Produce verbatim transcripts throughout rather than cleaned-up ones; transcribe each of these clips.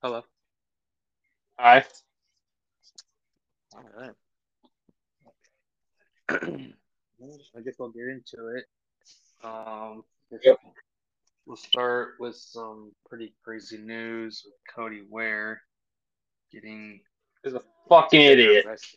Hello. Hi. All right. I guess we'll get into it. Um, just, Yep. we'll start with some pretty crazy news with Cody Ware getting He's a fucking idiot. arrested.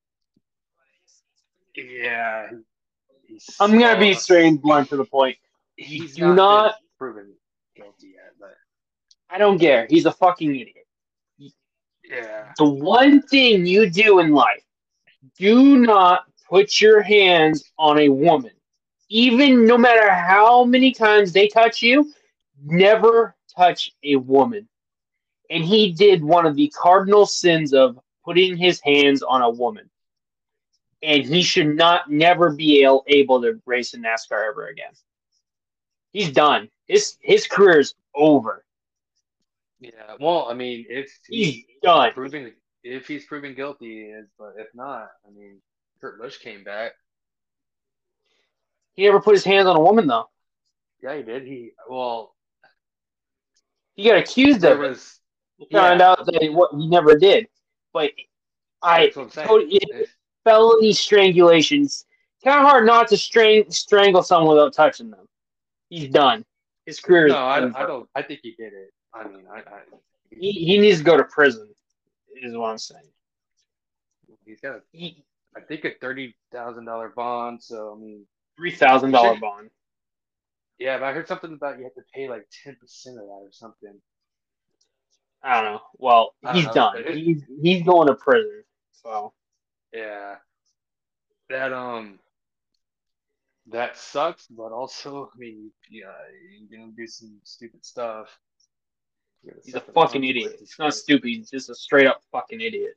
Yeah, he, he's I'm gonna be well, straight and blunt to the point. You he's do not been not. proven guilty yet, but I don't care. He's a fucking idiot. yeah, The one thing you do in life, do not put your hands on a woman. Even no matter how many times they touch you, never touch a woman. And he did one of the cardinal sins of putting his hands on a woman. And he should not never be able, able to race in NASCAR ever again. He's done. His his career is over. yeah. Well, I mean, if He's he done. proving if he's proven guilty, he is. But if not, I mean, Kurt Busch came back. He never put his hands on a woman though. Yeah, he did. He well, He got accused there of it. was He found yeah. out that he, what he never did. But I That's what I'm saying. Cody, If, felony strangulations. Kind of hard not to string, strangle someone without touching them. He's done. His career no, is I, I over. don't. I think he did it. I mean, I, I He, he needs to go to prison. Is what I'm saying. he's got, a, He, I think, a thirty thousand dollar bond. So I mean, Three thousand he dollar should. bond. Yeah, but I heard something about you have to pay like ten percent of that or something. I don't know. Well, I don't he's know, done. but it, He's he's going to prison. So yeah, that um, that sucks. But also, I mean, yeah, you're gonna do some stupid stuff. You're gonna he's a suffer the fucking idiot. consequences He's for not it. stupid. He's just a straight up fucking idiot.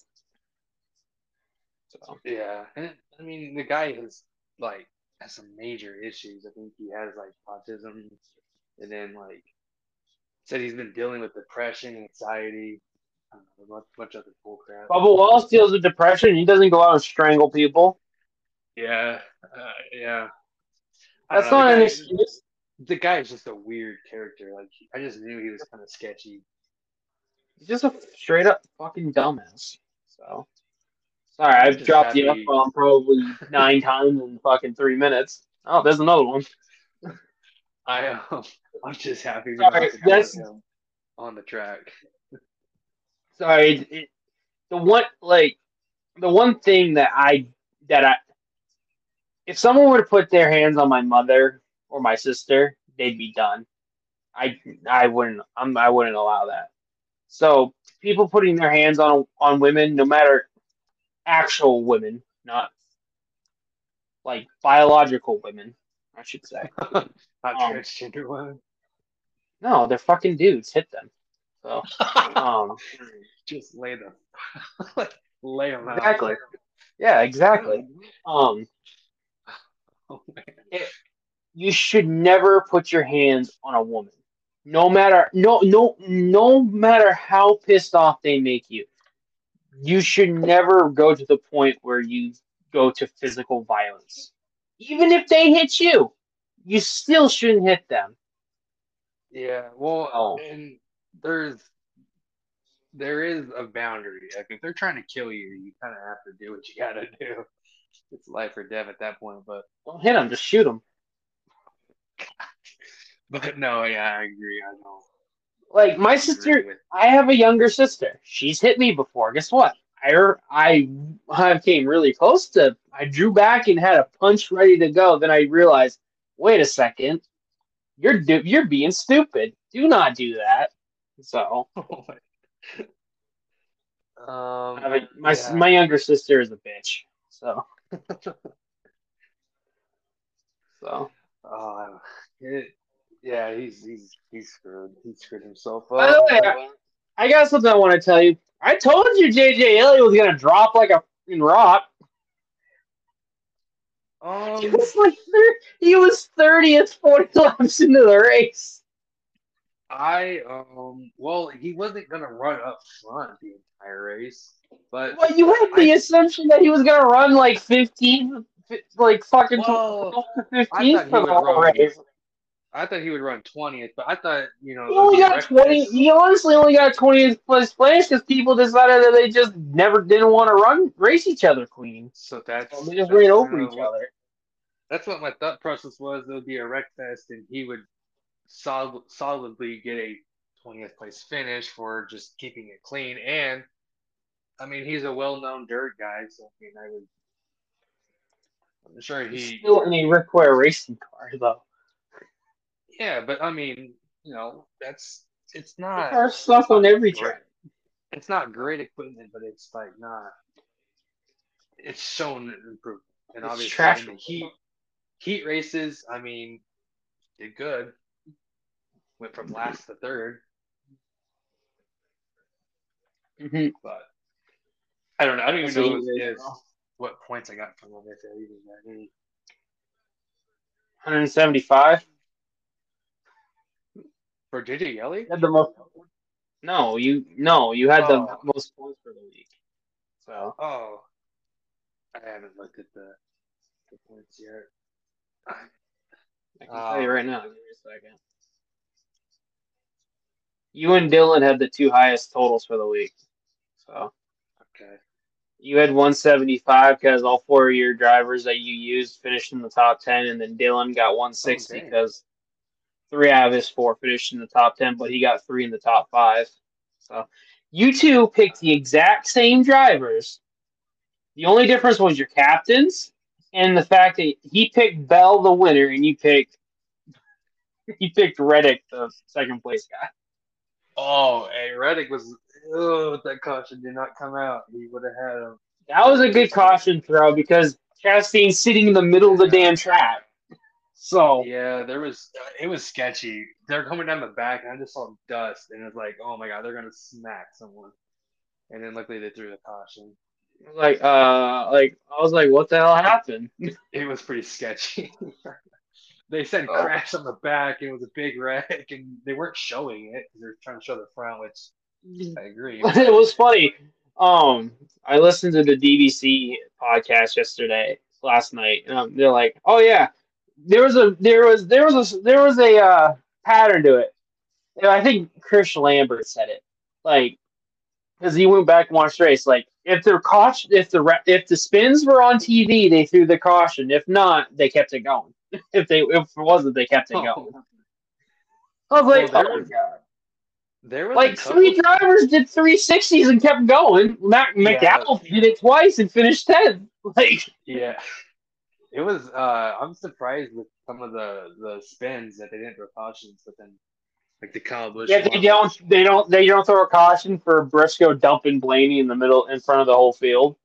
So Yeah, and I mean, the guy has like has some major issues. I think he has like autism, and then like said he's been dealing with depression, anxiety, I don't know, a bunch, bunch of other bull crap. Bubba Wallace deals with depression. He doesn't go out and strangle people. Yeah, uh, yeah. I don't That's know. The not an guy, excuse. the guy is just a weird character. Like I just knew he was kind of sketchy. He's just a straight up fucking dumbass. So sorry, I'm I've just dropped the F happy. bomb probably nine times in fucking three minutes. Oh, there's another one. I um, I'm just happy we don't have Sorry, to deal with that's him on the track. sorry. It, the one like the one thing that I that I if someone were to put their hands on my mother or my sister, they'd be done. I I wouldn't I'm, I wouldn't allow that. So people putting their hands on on women, no matter actual women, not like biological women, I should say. Not Um, transgender women. no, they're fucking dudes. Hit them. So, um, Just lay them, like lay them out. exactly. Yeah, exactly. Um, Oh man. it, you should never put your hands on a woman, no matter no no no matter how pissed off they make you. You should never go to the point where you go to physical violence. Even if they hit you, you still shouldn't hit them. Yeah, well, So, and there's there is a boundary. Like if they're trying to kill you, you kind of have to do what you gotta do. It's life or death at that point. But don't hit them, just shoot them. but no, yeah, I agree. I don't Like my agree sister, with. I have a younger sister. She's hit me before. Guess what? I I I came really close to. I drew back and had a punch ready to go. Then I realized, wait a second, you're do, you're being stupid. Do not do that. So I um, have a, my yeah. my younger sister is a bitch. So so. Uh, it, yeah, he's he's he's screwed. He screwed himself By the up. way, But I, I got something I want to tell you. I told you J J Elliott was gonna drop like a fucking rock. He um, was like thir- he was thirtieth, forty laps into the race. I um, well, he wasn't gonna run up front the entire race, but Well, you had the I assumption that he was gonna run like fifteenth, like fucking well, twelfth to I fifteenth thought he for the would whole run. race. I thought he would run twentieth, but I thought you know He it would only be got twenty. reckless. He honestly only got twentieth place finish because people decided that they just never didn't want to run race each other clean, So so that's they just ran that's kind over of each what other. that's what my thought process was. It would be a wreck fest, and he would solid, solidly get a twentieth place finish for just keeping it clean. And I mean, he's a well-known dirt guy, so I mean, I would. I'm sure He's he. still in a Rick Ware racing car though. Yeah, but I mean, you know, that's it's The not cars it's suck on not every great. track. It's not great equipment, but it's like not. It's shown improvement, and It's obviously trash. in the heat heat races, I mean, did good. Went from last to third, Mm-hmm. but I don't know. I don't even That's a know heat if, race, if bro. what points I got from him if I even got any. one seventy-five. For J J Yelly? You had the most. No, you no, you had the Oh, most points for the week. So oh, I haven't looked at the, the points yet. I can tell you Um, right now. Give me a second. You and Dylan had the two highest totals for the week. So okay. you had one seventy-five because all four of your drivers that you used finished in the top ten, and then Dylan got Oh, one sixty dang. because three out of his four finished in the top ten, but he got three in the top five. So you two picked the exact same drivers. The only difference was your captains and the fact that he picked Bell the winner and you picked you picked Reddick the second place guy. Oh, hey, Reddick was. Oh, that caution did not come out. He would have had him. That was a good caution throw because Chastain's sitting in the middle of the Yeah. damn track. So Yeah, there was. It was sketchy. They're coming down the back, and I just saw dust, and it was like, oh my god, they're gonna smack someone. And then luckily they threw the caution. like uh like I was like, what the hell happened? It was pretty sketchy. They said Oh. crash on the back, and it was a big wreck, and they weren't showing it because they're trying to show the front, which I agree. But It was funny. Um, I listened to the D B C podcast yesterday, last night, and um, they're like, "Oh yeah, there was a there was there was a there was a uh, pattern to it." And I think Chris Lambert said it, like, because he went back and watched the race. Like, if the caution, if the re- if the spins were on T V, they threw the caution. If not, they kept it going. If they if it wasn't, they kept it going. oh, I was well, like, there "Oh was god." there was a Like couple. three drivers did three sixties and kept going. Mac Yeah, McDowell did it twice and finished tenth. Like yeah. It was. Uh, I'm surprised with some of the the spins that they didn't throw cautions, but then like the Kyle Busch yeah, they one, don't which they don't they don't throw a caution for Briscoe dumping Blaney in the middle in front of the whole field.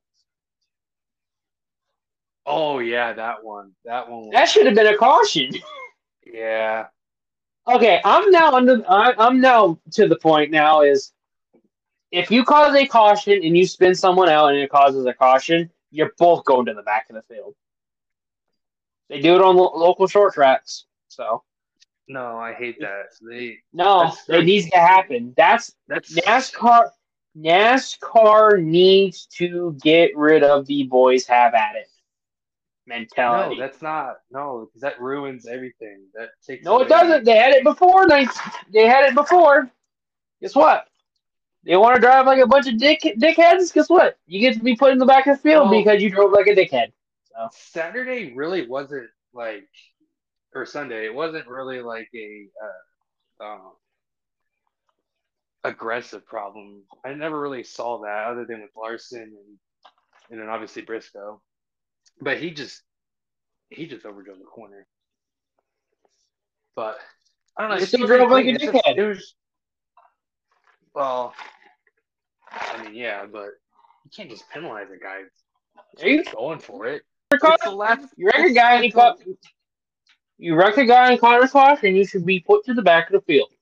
oh yeah, that one, that one That was should have been a caution. yeah. Okay, I'm now under I, I'm now to the point now is if you cause a caution and you spin someone out and it causes a caution, you're both going to the back of the field. They do it on lo- local short tracks, so. No, I hate that. They No, that's it very needs to happen. That's that's NASCAR. NASCAR needs to get rid of the boys have at it no, mentality. that's not no, because that ruins everything. That takes No, it away. doesn't. They had it before. They, they had it before. Guess what? They want to drive like a bunch of dick dickheads. Guess what? You get to be put in the back of the field Well, because you drove like a dickhead. So Saturday really wasn't like or Sunday. It wasn't really like a uh, um, aggressive problem. I never really saw that other than with Larson and and then obviously Briscoe. But he just he just overdrove the corner. But I don't know. you It's still just very drove like a clean. It's just dickhead. it was well. I mean, yeah, but you can't just penalize a guy There you going for it. go. It's the last. You wreck a It's guy and he it's a caught. You wreck a guy and caught a caution. You should be put to the back of the field.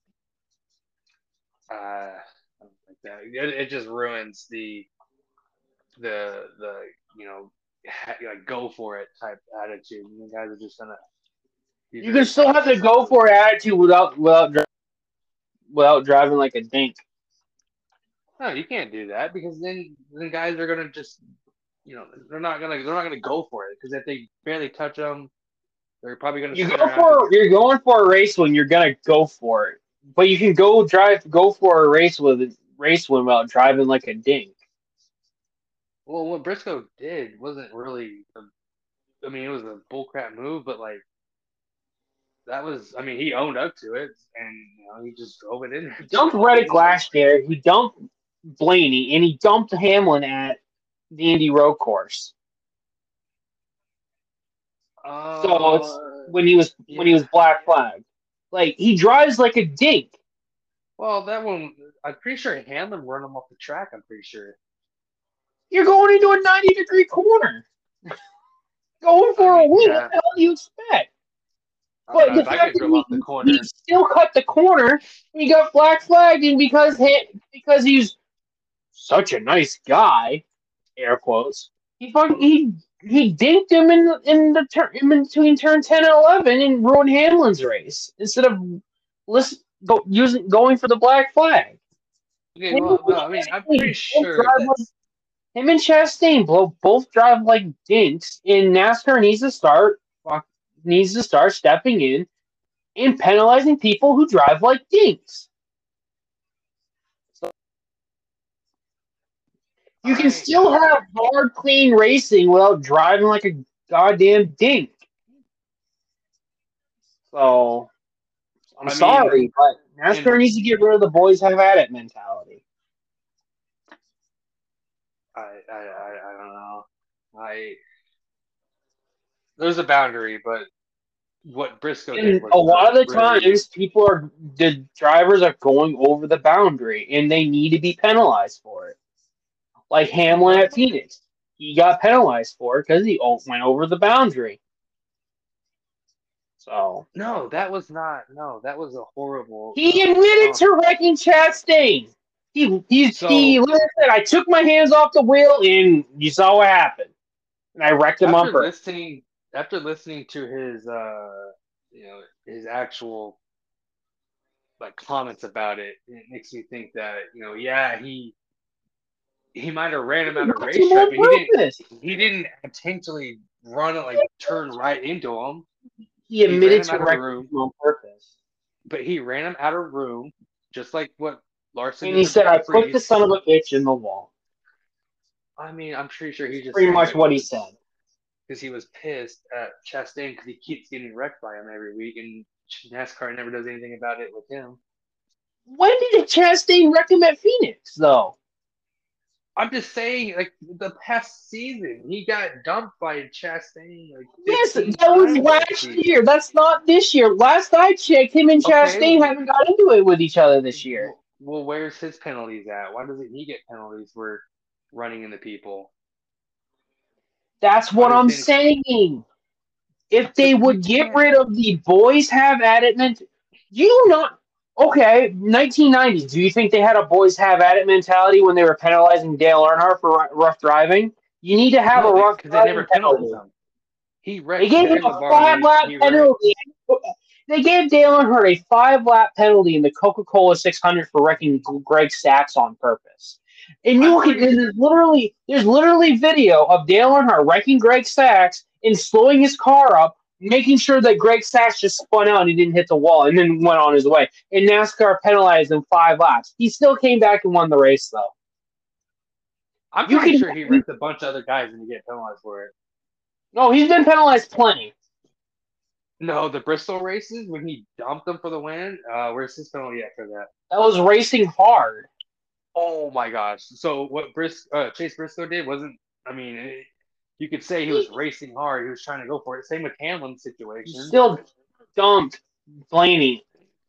uh, I don't like that. It, it just ruins the the the you know ha- like go for it type attitude. And the guys are just gonna be You can very still have the cautious go about it. for it attitude without without dri- without driving like a dink. No, you can't do that because then the guys are gonna just you know they're not gonna they're not gonna go for it because if they barely touch them They're probably going to You sit go around. for And, you're going for a race win, you're gonna go for it. But you can go drive go for a race with race win without driving like a dink. well, what Briscoe did wasn't really. A, I mean, it was a bullcrap move, but like that was. I mean, he owned up to it, and you know, he just drove it in. He dumped Reddick last year. He dumped Blaney, and he dumped Hamlin at the Indy Road Course. Uh, So it's when he was yeah. when he was black flagged. Like he drives like a dink. Well, that one, I'm pretty sure Hamlin run him off the track. I'm pretty sure. You're going into a ninety degree corner. Going for I mean, a win. yeah. What the hell do you expect? I But don't know, the if I fact could that go off he, the corner. he still cut the corner, he got black flagged, and because he, because he's such a nice guy, air quotes, he fucking he he dinked him in the, in the turn in between turn ten and eleven and ruined Hamlin's race instead of listen go using going for the black flag. Okay, Him, well, no, I mean, I'm pretty sure drive that. like, him and Chastain both both drive like dinks, and NASCAR needs to start needs to start stepping in and penalizing people who drive like dinks. So you can I, still I, have hard, clean racing without driving like a goddamn dink. So I'm I sorry, mean, but NASCAR and needs to get rid of the boys have at it mentality. I, I, I, I don't know. I there's a boundary, but what Briscoe did And was a lot of the really, times, people are the drivers are going over the boundary, and they need to be penalized for it. Like Hamlin at Phoenix, he got penalized for it because he went over the boundary. So no, that was not. No, that was a horrible. he No, admitted no. to wrecking Chastain. He he So, he literally said, "I took my hands off the wheel, and you saw what happened, and I wrecked him on after purpose." listening, after listening to his, uh, you know, his actual like comments about it, it makes me think that you know, yeah, he he might have ran him He out of wrecked him racetrack, on but he didn't. purpose. He didn't intentionally run it like turn right into him. He He ran admitted him to out of wrecking room, him on purpose, but he ran him out of room, just like what Larson and did he to said, "I put the Freeze. son of a bitch in the wall." I mean, I'm pretty sure he just Pretty saying much that what he said. because he was pissed at Chastain because he keeps getting wrecked by him every week, and NASCAR never does anything about it with him. When did Chastain wreck him at Phoenix, though? I'm just saying, like the past season, he got dumped by Chastain. Like Yes, that was times last year. That's not this year. Last I checked, him and Chastain okay, haven't got into it with each other this year. well, well, where's his penalties at? Why doesn't he get penalties for running into people? That's what I'm saying. If they would get rid of the boys have at it mentality, you not okay? nineteen nineties. Do you think they had a boys have at it mentality when they were penalizing Dale Earnhardt for rough driving? You need to have no, a rough because driving they never penalty. penalized him. He wrecked They gave him a five lap penalty. They gave Dale Earnhardt a five lap penalty in the Coca-Cola six hundred for wrecking Greg Sacks on purpose. And you can there's literally there's literally video of Dale Earnhardt wrecking Greg Sacks and slowing his car up, making sure that Greg Sacks just spun out and he didn't hit the wall and then went on his way. And NASCAR penalized him five laps. He still came back and won the race though. I'm pretty sure he wrecked a bunch of other guys and he get penalized for it. No, he's been penalized plenty. No, the Bristol races when he dumped them for the win. Uh, where's his penalty after that? That was racing hard. Oh my gosh! So what Bris uh, Chase Briscoe did wasn't. I mean, it, you could say he was racing hard. He was trying to go for it. Same with Hamlin's situation. He still dumped Blaney.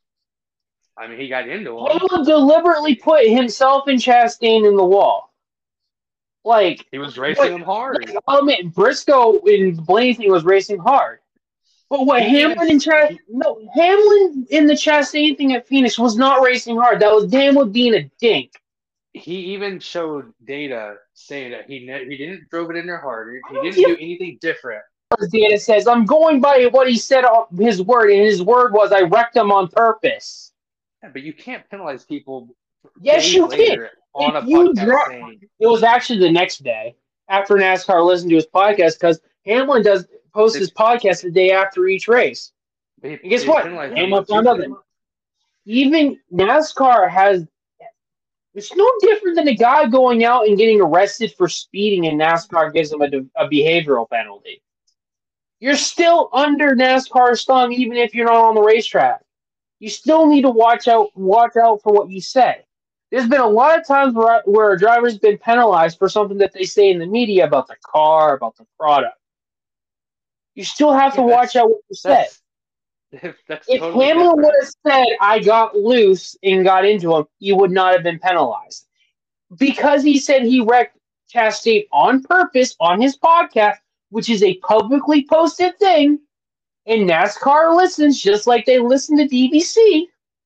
I mean, he got into him. Hamlin deliberately put himself and Chastain in the wall. Like he was racing him hard. Like, I admit, Briscoe in the Blaney thing was racing hard. But what he Hamlin even, and Chastain, no, Hamlin in the Chastain thing at Phoenix was not racing hard. That was Hamlin being a dink. He even showed data saying that he ne- he didn't drove it in there harder. He didn't do anything different. Data says I'm going by what he said. His word, and his word was I wrecked him on purpose. Yeah, but you can't penalize people. Yes, you can. On if a you podcast dro- saying, it was actually the next day after NASCAR listened to his podcast because Hamlin does. post They his podcast the day after each race. they, And guess they what? penalized him Came on up on Tuesday. nothing. Even NASCAR has. It's no different than a guy going out and getting arrested for speeding, and NASCAR gives him a, a behavioral penalty. You're still under NASCAR's thumb, even if you're not on the racetrack. You still need to watch out watch out for what you say. There's been a lot of times where, where a driver's been penalized for something that they say in the media about the car, about the product. You still have to Yeah, watch that's out what you say. that's that's If totally Hamlin would different. have said, I got loose and got into him, he would not have been penalized. Because he said he wrecked Chastain on purpose on his podcast, which is a publicly posted thing, and NASCAR listens just like they listen to D B C,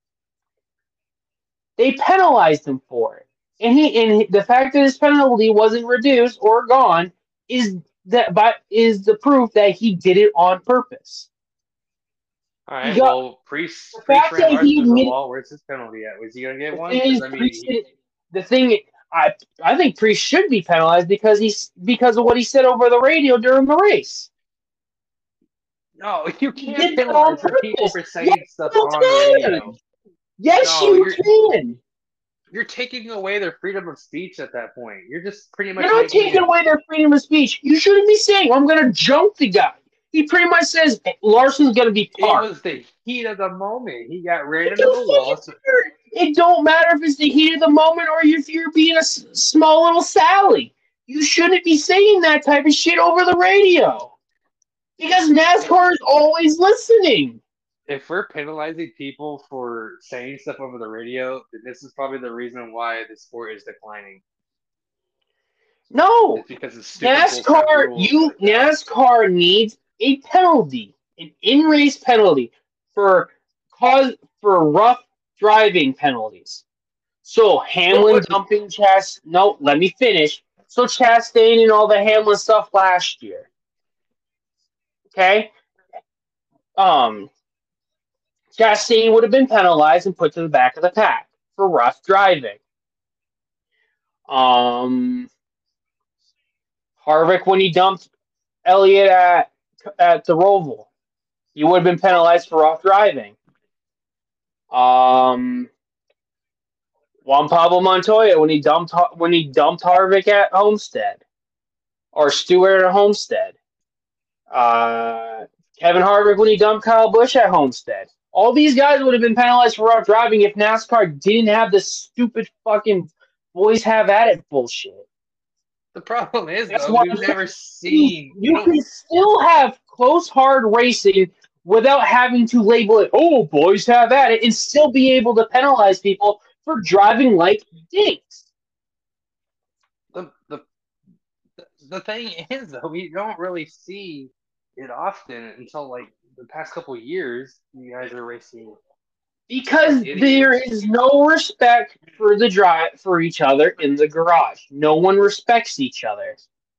they penalized him for it. And he and the fact that his penalty wasn't reduced or gone is that but is the proof that he did it on purpose. All He right. got Well, Priest the Priest fact ran that hard he through the admitted wall. Where's his penalty at? Was he gonna get the one? thing Because is I mean, Priest he, did- the thing I I think Priest should be penalized because he's because of what he said over the radio during the race. no, you He can't did that on penalize for people purpose. for Yes, saying stuff you on the can. radio. Yes, No, you you're can. you're taking away their freedom of speech at that point. You're just pretty much You're not making taking it. away their freedom of speech. You shouldn't be saying, I'm going to jump the guy. He pretty much says Larson's going to be It parked. was the heat of the moment. He got ran It into the don't wall. fucking So matter. It don't matter if it's the heat of the moment or if you're being a s- small little Sally. You shouldn't be saying that type of shit over the radio. Because NASCAR is always listening. if we're penalizing people for saying stuff over the radio, then this is probably the reason why the sport is declining. No. It's because of stupid bullcrap NASCAR, rules you like that. NASCAR needs a penalty, an in-race penalty for cause for rough driving penalties. So Hamlin What? dumping Chast. No, let me finish. So Chastain and all the Hamlin stuff last year. Okay, um, Chastain would have been penalized and put to the back of the pack for rough driving. Um, Harvick when he dumped Elliott at at the Roval, he would have been penalized for rough driving. Um, Juan Pablo Montoya when he dumped when he dumped Harvick at Homestead, or Stewart at Homestead. Uh, Kevin Harvick when he dumped Kyle Busch at Homestead. All these guys would have been penalized for rough driving if NASCAR didn't have this stupid fucking boys have at it bullshit. The problem is, That's though, why we've never you, seen. you don't- can still have close, hard racing without having to label it, oh, boys have at it, and still be able to penalize people for driving like dinks. the the the thing is, though, we don't really see it often until like the past couple of years. You guys are racing Because like there idiots. is no respect for the drive for each other in the garage. No one respects each other.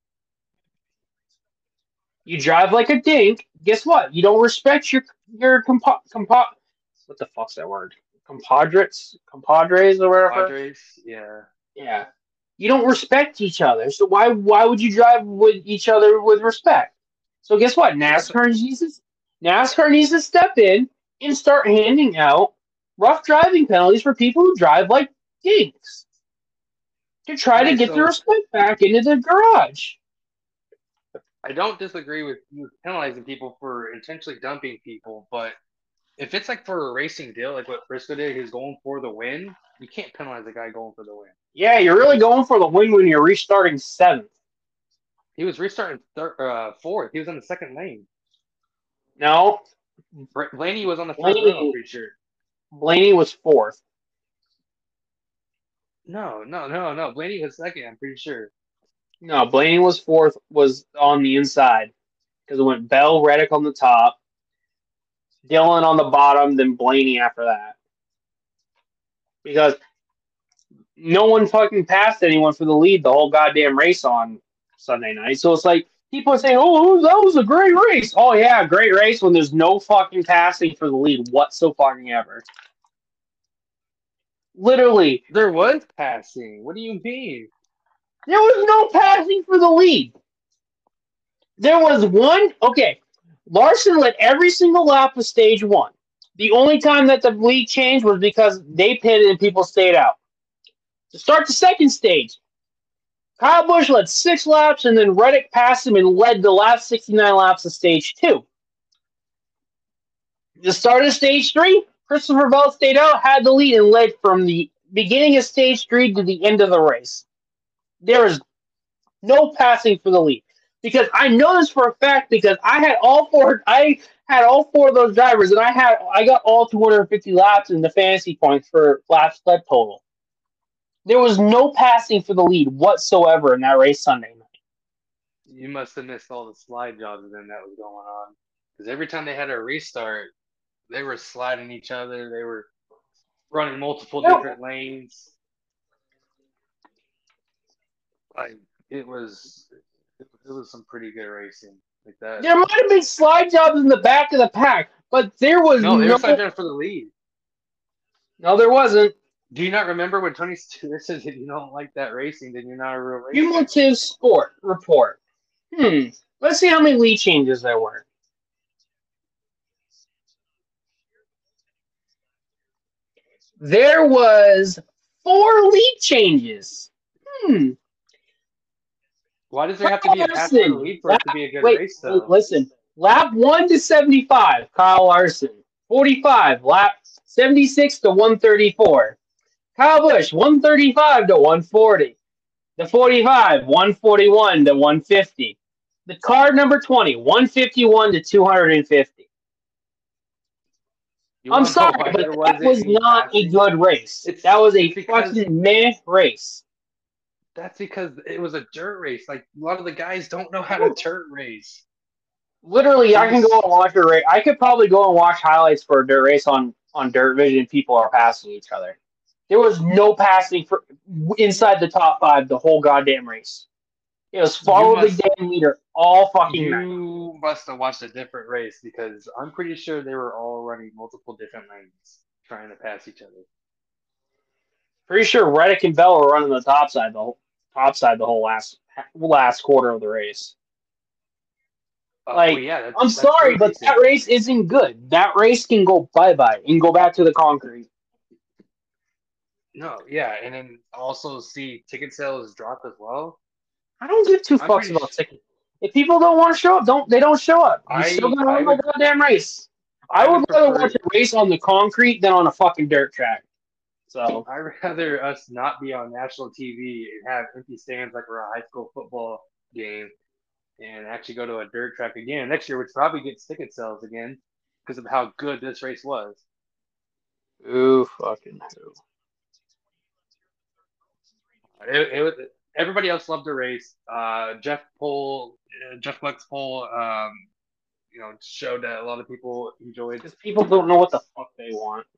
You drive like a dink. Guess what? You don't respect your your compa compa. What the fuck's that word? Compadres, compadres, or whatever. Padres, yeah. Yeah. You don't respect each other. So why why would you drive with each other with respect? So guess what? That's NASCAR needs to, NASCAR needs to step in and start handing out rough driving penalties for people who drive like dinks to try to Okay, get the so respect back into the garage. I don't disagree with you penalizing people for intentionally dumping people, but if it's like for a racing deal, like what Briscoe did, he's going for the win. You can't penalize a guy going for the win. Yeah, you're really going for the win when you're restarting seventh. He was restarting third, uh, fourth. He was on the second lane. No, Br- Blaney was on the front Blaney, row. I'm pretty sure. Blaney was fourth. No, no, no, no. Blaney was second. I'm pretty sure. No, Blaney was fourth, was on the inside because it went Bell, Reddick on the top, Dillon on the bottom, then Blaney after that. Because no one fucking passed anyone for the lead the whole goddamn race on Sunday night. So it's like people are saying, "Oh, that was a great race." Oh yeah, great race when there's no fucking passing for the lead whatsoever. Literally, There was passing. What do you mean? there was no passing for the lead. There was one. Okay, Larson led every single lap of stage one. The only time that the lead changed was because they pitted and people stayed out. To start the second stage, Kyle Busch led six laps, and then Reddick passed him and led the last sixty-nine laps of stage two. The start of stage three, Christopher Bell stayed out, had the lead, and led from the beginning of stage three to the end of the race. There is no passing for the lead. Because I know this for a fact because I had all four I had all four of those drivers and I had I got all two hundred fifty laps in the fantasy points for laps led total. There was no passing for the lead whatsoever in that race Sunday night. You must have missed all the slide jobs then that was going on. Because every time they had a restart, they were sliding each other. They were running multiple No. different lanes. Like it was, it, it was some pretty good racing like that. There might have been slide jobs in the back of the pack, but there was no. They no. were slide jobs for the lead. No, there wasn't. Do you not remember when Tony Stewart says if you don't like that racing, then you're not a real racer? Cumulative sport report. Hmm. Let's see how many lead changes there were. There was four lead changes. Hmm. Why does there have to be a pass for the lead for lap, it to be a good wait, race, though? Listen, lap one to seventy-five, Kyle Larson. forty-five, lap seventy-six to one thirty-four. Kyle Busch, one thirty-five to one forty. The forty-five, one forty-one to one fifty. The car number twenty, one fifty-one to two fifty. You I'm wanna know sorry, why but there that wasn't was any not a passing? good race. It's- that was a it's because- fucking meh race. That's because it was a dirt race. Like a lot of the guys don't know how to dirt race. Literally, I can Yes. go and watch a race. I could probably go and watch highlights for a dirt race on, on Dirt Vision. People are passing each other. There was no passing for inside the top five the whole goddamn race. It was follow must- the damn leader all fucking night. You must have watched a different race because I'm pretty sure they were all running multiple different lanes trying to pass each other. Pretty sure Reddick and Bell were running the top side the whole top side the whole last last quarter of the race. Uh, Like, well, yeah, that's, I'm that's sorry, road but racing. that race isn't good. That race can go bye bye and go back to the concrete. No, yeah, and then also see ticket sales drop as well. I don't give two I'm fucks pretty about sh- tickets. If people don't want to show up, don't they don't show up. You I- still gonna I run would- the goddamn race. I, I would, would rather prefer- watch a race on the concrete than on a fucking dirt track. So I'd rather us not be on national T V and have empty stands like we're a high school football game and actually go to a dirt track again next year, which probably gets ticket sales again because of how good this race was. ooh fucking who. It, it was everybody else loved the race. Uh, Jeff Poll, uh, Jeff Flex Poll, um, you know, showed that a lot of people enjoyed. Because people don't know what the fuck they want.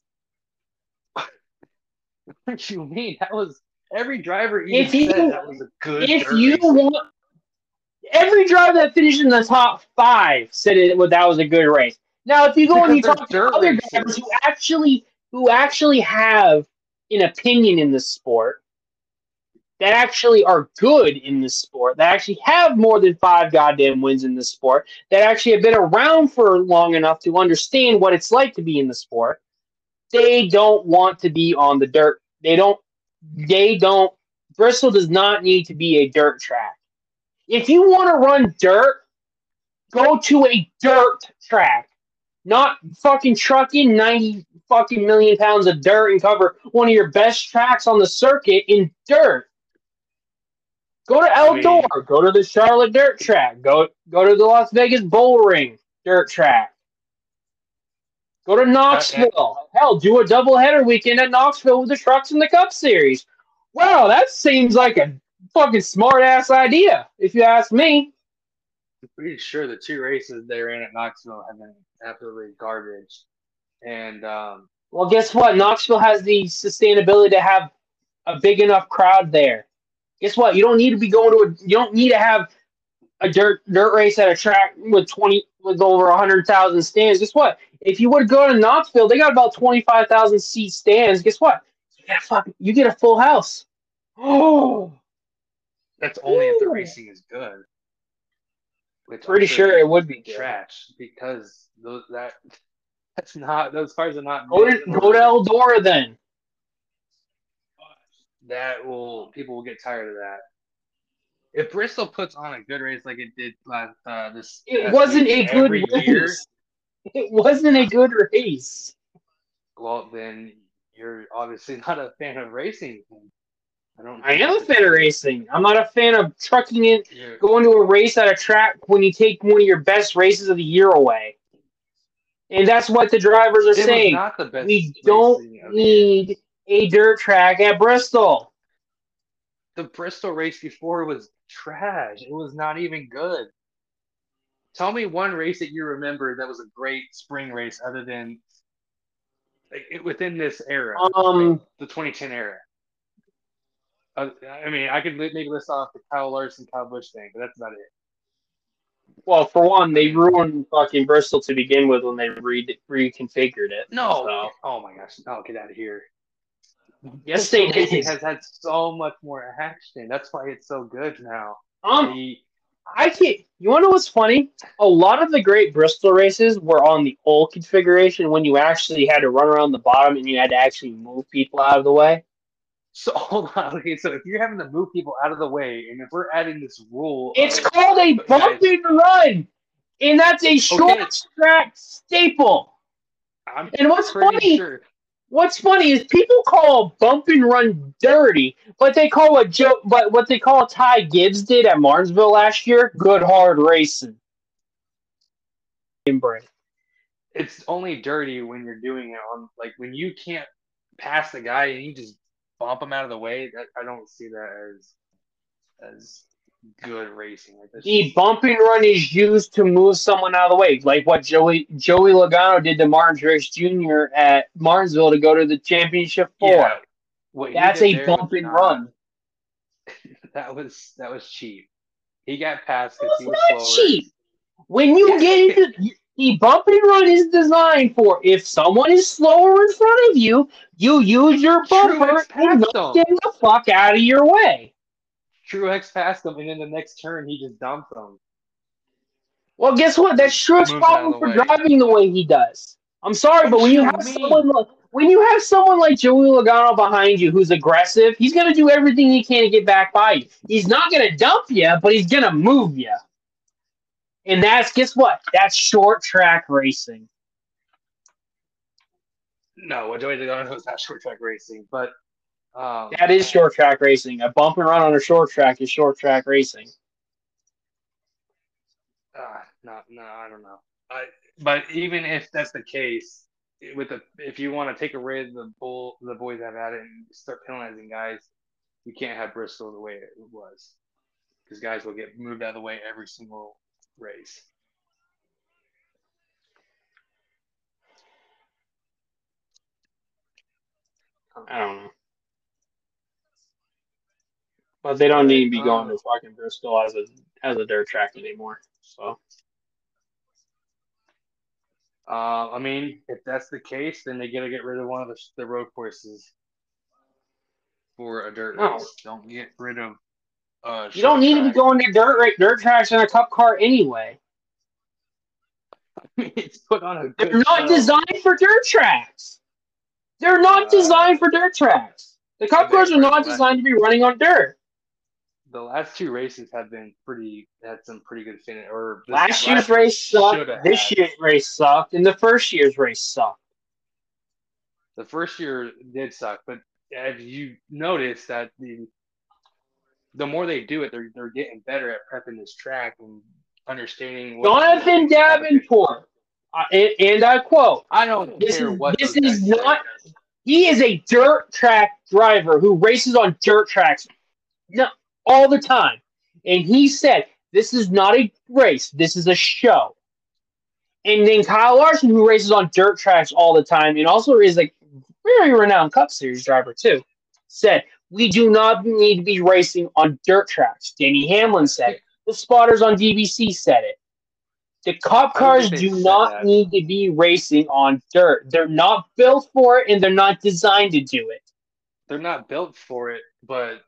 What you mean? That was every driver even If you- said that was a good. If dirt you race. want, every driver that finished in the top five said it well, that was a good race. Now, if you go and you Because talk they're to dirt other races. drivers who actually who actually have an opinion in this sport, that actually are good in this sport, that actually have more than five goddamn wins in this sport, that actually have been around for long enough to understand what it's like to be in the sport, they don't want to be on the dirt. They don't. They don't. Bristol does not need to be a dirt track. If you want to run dirt, go to a dirt track. Not fucking truck in ninety fucking million pounds of dirt and cover one of your best tracks on the circuit in dirt. Go to Eldor. I mean- Go to the Charlotte dirt track. Go go to the Las Vegas Bull Ring dirt track. Go to Knoxville. Hell, do a doubleheader weekend at Knoxville with the trucks in the Cup Series. Wow, that seems like a fucking smart ass idea, if you ask me. I'm pretty sure the two races they ran at Knoxville have been absolutely garbage. And um, Well, guess what? Knoxville has the sustainability to have a big enough crowd there. Guess what? You don't need to be going to a. You don't need to have a dirt dirt race at a track with twenty with over a hundred thousand stands. Guess what? If you would go to Knoxville, they got about twenty five thousand seat stands. Guess what? You get a fucking, you get a full house. Oh, that's only if the Ooh. racing is good. which Pretty I'm sure, sure it would be good. trash because those that that's not those cars are not Go made to, go for to Eldora then. that. Will people will get tired of that? If Bristol puts on a good race like it did last uh, this It past wasn't a weekend good every year, race. It wasn't a good race. well then you're obviously not a fan of racing. I don't. I think am a it's fan of racing. I'm not a fan of trucking it, You're, going to a race at a track when you take one of your best races of the year away. And that's what the drivers are it was saying. not the best We don't racing of the year. need a dirt track at Bristol. The Bristol race before was trash. It was not even good. Tell me one race that you remember that was a great spring race other than like, it, within this era, Um, like, the twenty ten era. Uh, I mean, I could li- maybe list off the Kyle Larson, Kyle Busch thing, but that's about it. well, for one, I they mean, ruined fucking Bristol to begin with when they re- reconfigured it. no. So. Oh my gosh. No, get out of here. Yes, they Bristol Racing did. has had so much more action. That's why it's so good now. Um, They, I can't. You want to know what's funny? A lot of the great Bristol races were on the old configuration when you actually had to run around the bottom and you had to actually move people out of the way. so hold on. Okay, so if you're having to move people out of the way, and if we're adding this rule, It's of, called a bump guys, and run, and that's a short okay, track staple. I'm And what's pretty funny? sure. What's funny is people call a bump and run dirty, but they call a Joe, but what they call Ty Gibbs did at Martinsville last year, good hard racing. It's only dirty when you're doing it on like when you can't pass the guy and you just bump him out of the way. That I don't see that as as good racing. Like The bump and run is used to move someone out of the way, like what Joey Joey Logano did to Martin Truex Junior at Martinsville to go to the championship four. Yeah, what That's a bump and not, run. That was that was cheap. He got passed because he was not slower. Cheap. When you Yeah. get into the bump and run is designed for if someone is slower in front of you, you use your bumper and knock them the fuck out of your way. Truex passed him, and in the next turn, he just dumped him. Well, guess what? That's Truex's problem for way. driving the way he does. I'm sorry, what but when you, you have mean? someone like when you have someone like Joey Logano behind you who's aggressive, he's gonna do everything he can to get back by you. He's not gonna dump you, but he's gonna move you. And that's guess what? That's short track racing. No, Joey Logano is not short track racing, but um, that is short track racing. A bump and run on a short track is short track racing. Uh, no, no, I don't know. I, but even if that's the case, with the if you want to take a rid the bull the boys have at it and start penalizing guys, you can't have Bristol the way it was, because guys will get moved out of the way every single race. I don't know. But they don't but, need to be going um, to fucking Bristol as a as a dirt track anymore. So. Uh, I mean, if that's the case, then they got to get rid of one of the, the road courses for a dirt no. race. Don't get rid of. Uh, you don't need track. to be going to dirt dirt tracks in a cup car anyway. I mean, it's put on a. Good They're not show. designed for dirt tracks. They're not uh, designed for dirt tracks. The cup cars are not designed to be running on dirt. The last two races have been pretty. Had some pretty good finish. Or this last year's last race sucked. This had. year's race sucked, and the first year's race sucked. The first year did suck, but have you noticed that the the more they do it, they're they're getting better at prepping this track and understanding. What Jonathan Davenport, uh, and, and I quote: "I don't this care is, what this is not. Say. He is a dirt track driver who races on dirt tracks." No. All the time. And he said, this is not a race. This is a show. And then Kyle Larson, who races on dirt tracks all the time and also is a very renowned Cup Series driver too, said, we do not need to be racing on dirt tracks. Denny Hamlin said it. The spotters on D B C said it. The Cup cars do not that. need to be racing on dirt. They're not built for it, and they're not designed to do it. They're not built for it, but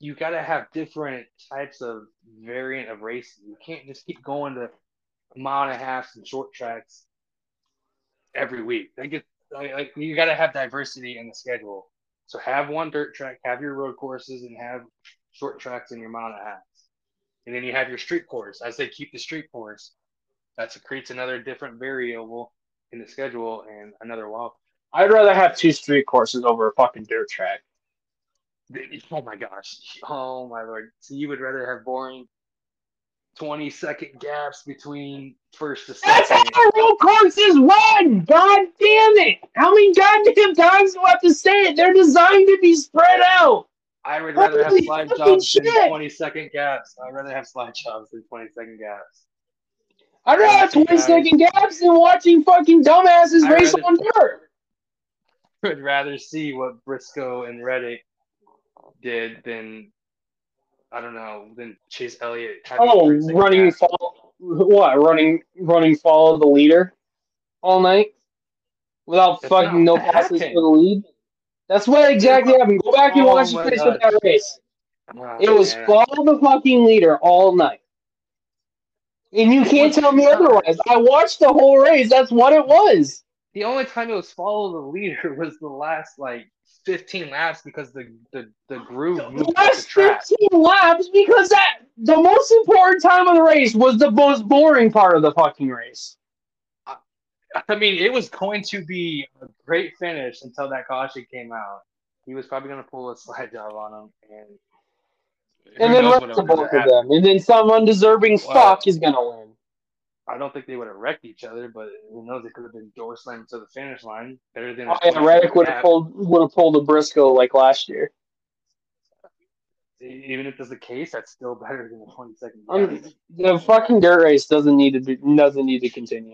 you got to have different types of variant of racing. You can't just keep going to a mile and a half and short tracks every week. Like, it, like, like you got to have diversity in the schedule. So have one dirt track, have your road courses, and have short tracks in your mile and a half. And then you have your street course. I say keep the street course. That creates another different variable in the schedule and another wild. I'd rather have two street courses over a fucking dirt track. Oh my gosh. Oh my lord. So you would rather have boring twenty second gaps between first to second? That's how road courses run! God damn it! How many goddamn times do I have to say it? They're designed to be spread out! I would rather Holy have slide fucking jobs shit. than twenty second gaps. I'd rather have slide jobs than twenty second gaps. I'd rather have twenty second gaps than watching fucking dumbasses I'd race rather- on dirt. Would rather see what Briscoe and Reddick did than I don't know than Chase Elliott. having Oh, thirty second running gaps. follow, what? Running, running follow the leader all night without That's fucking no not what passes happened. for the lead. That's what exactly happened. Go back and Oh watch the my finish of gosh. that race. Oh, It was man. follow the fucking leader all night. And you can't tell me otherwise. I watched the whole race. That's what it was. The only time it was follow the leader was the last like fifteen laps because the the, the groove moved The up the last track. fifteen laps, because that the most important time of the race was the most boring part of the fucking race. I mean, it was going to be a great finish until that caution came out. He was probably going to pull a slide job on him, and And who then knows rest what the would both have of happened. them. And then some undeserving Well, fuck is gonna win. I don't think they would have wrecked each other, but who knows? It could have been door slammed to the finish line. Better than a Oh yeah, twenty Reddick would have gap. pulled would have pulled a Briscoe like last year. Even if that's the case, that's still better than a twenty second gap. Um, the fucking dirt race doesn't need to be doesn't need to continue.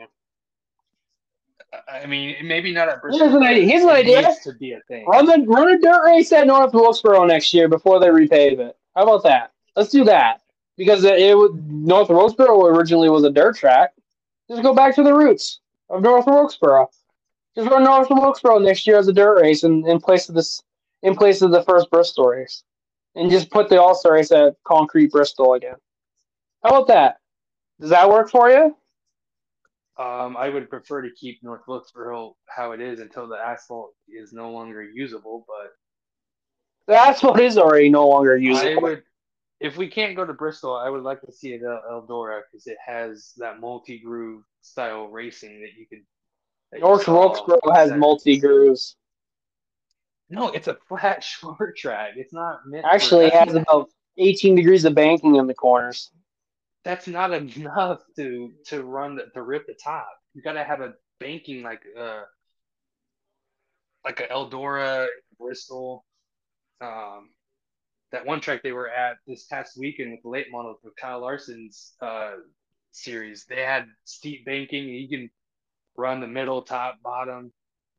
I mean, maybe not at Here's Bristol. an idea. Here's an It idea. needs to be a thing. Run the run a dirt race at North Wilkesboro next year before they repave it. How about that? Let's do that because it, it would, North Wilkesboro originally was a dirt track. Just go back to the roots of North Wilkesboro. Just run North Wilkesboro next year as a dirt race in, in place of this in place of the first Bristol race, and just put the All Star race at Concrete Bristol again. How about that? Does that work for you? Um, I would prefer to keep North Wilkesboro how it is until the asphalt is no longer usable. But The asphalt is already no longer I usable. would, if we can't go to Bristol, I would like to see it at Eldora because it has that multi groove style racing that you could. that you North saw Wilkesboro has that- multi grooves. No, it's a flat short track. It's not meant. Actually, it for, has about eighteen degrees of banking in the corners. That's not enough to to run the, to rip the top. You got to have a banking like uh like a Eldora, Bristol. Um, that one track they were at this past weekend with the late model for Kyle Larson's uh series. They had steep banking. You can run the middle, top, bottom.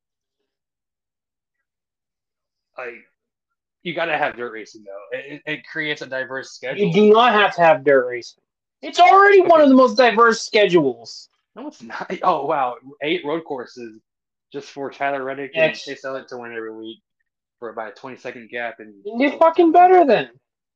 Like you got to have dirt racing though. It, it creates a diverse schedule. You do not have to have dirt racing. It's already one of the most diverse schedules. No, it's not. Oh wow, eight road courses just for Tyler Reddick and Yes. Chase Elliott to win every week for about a twenty second gap. And You're fucking better then.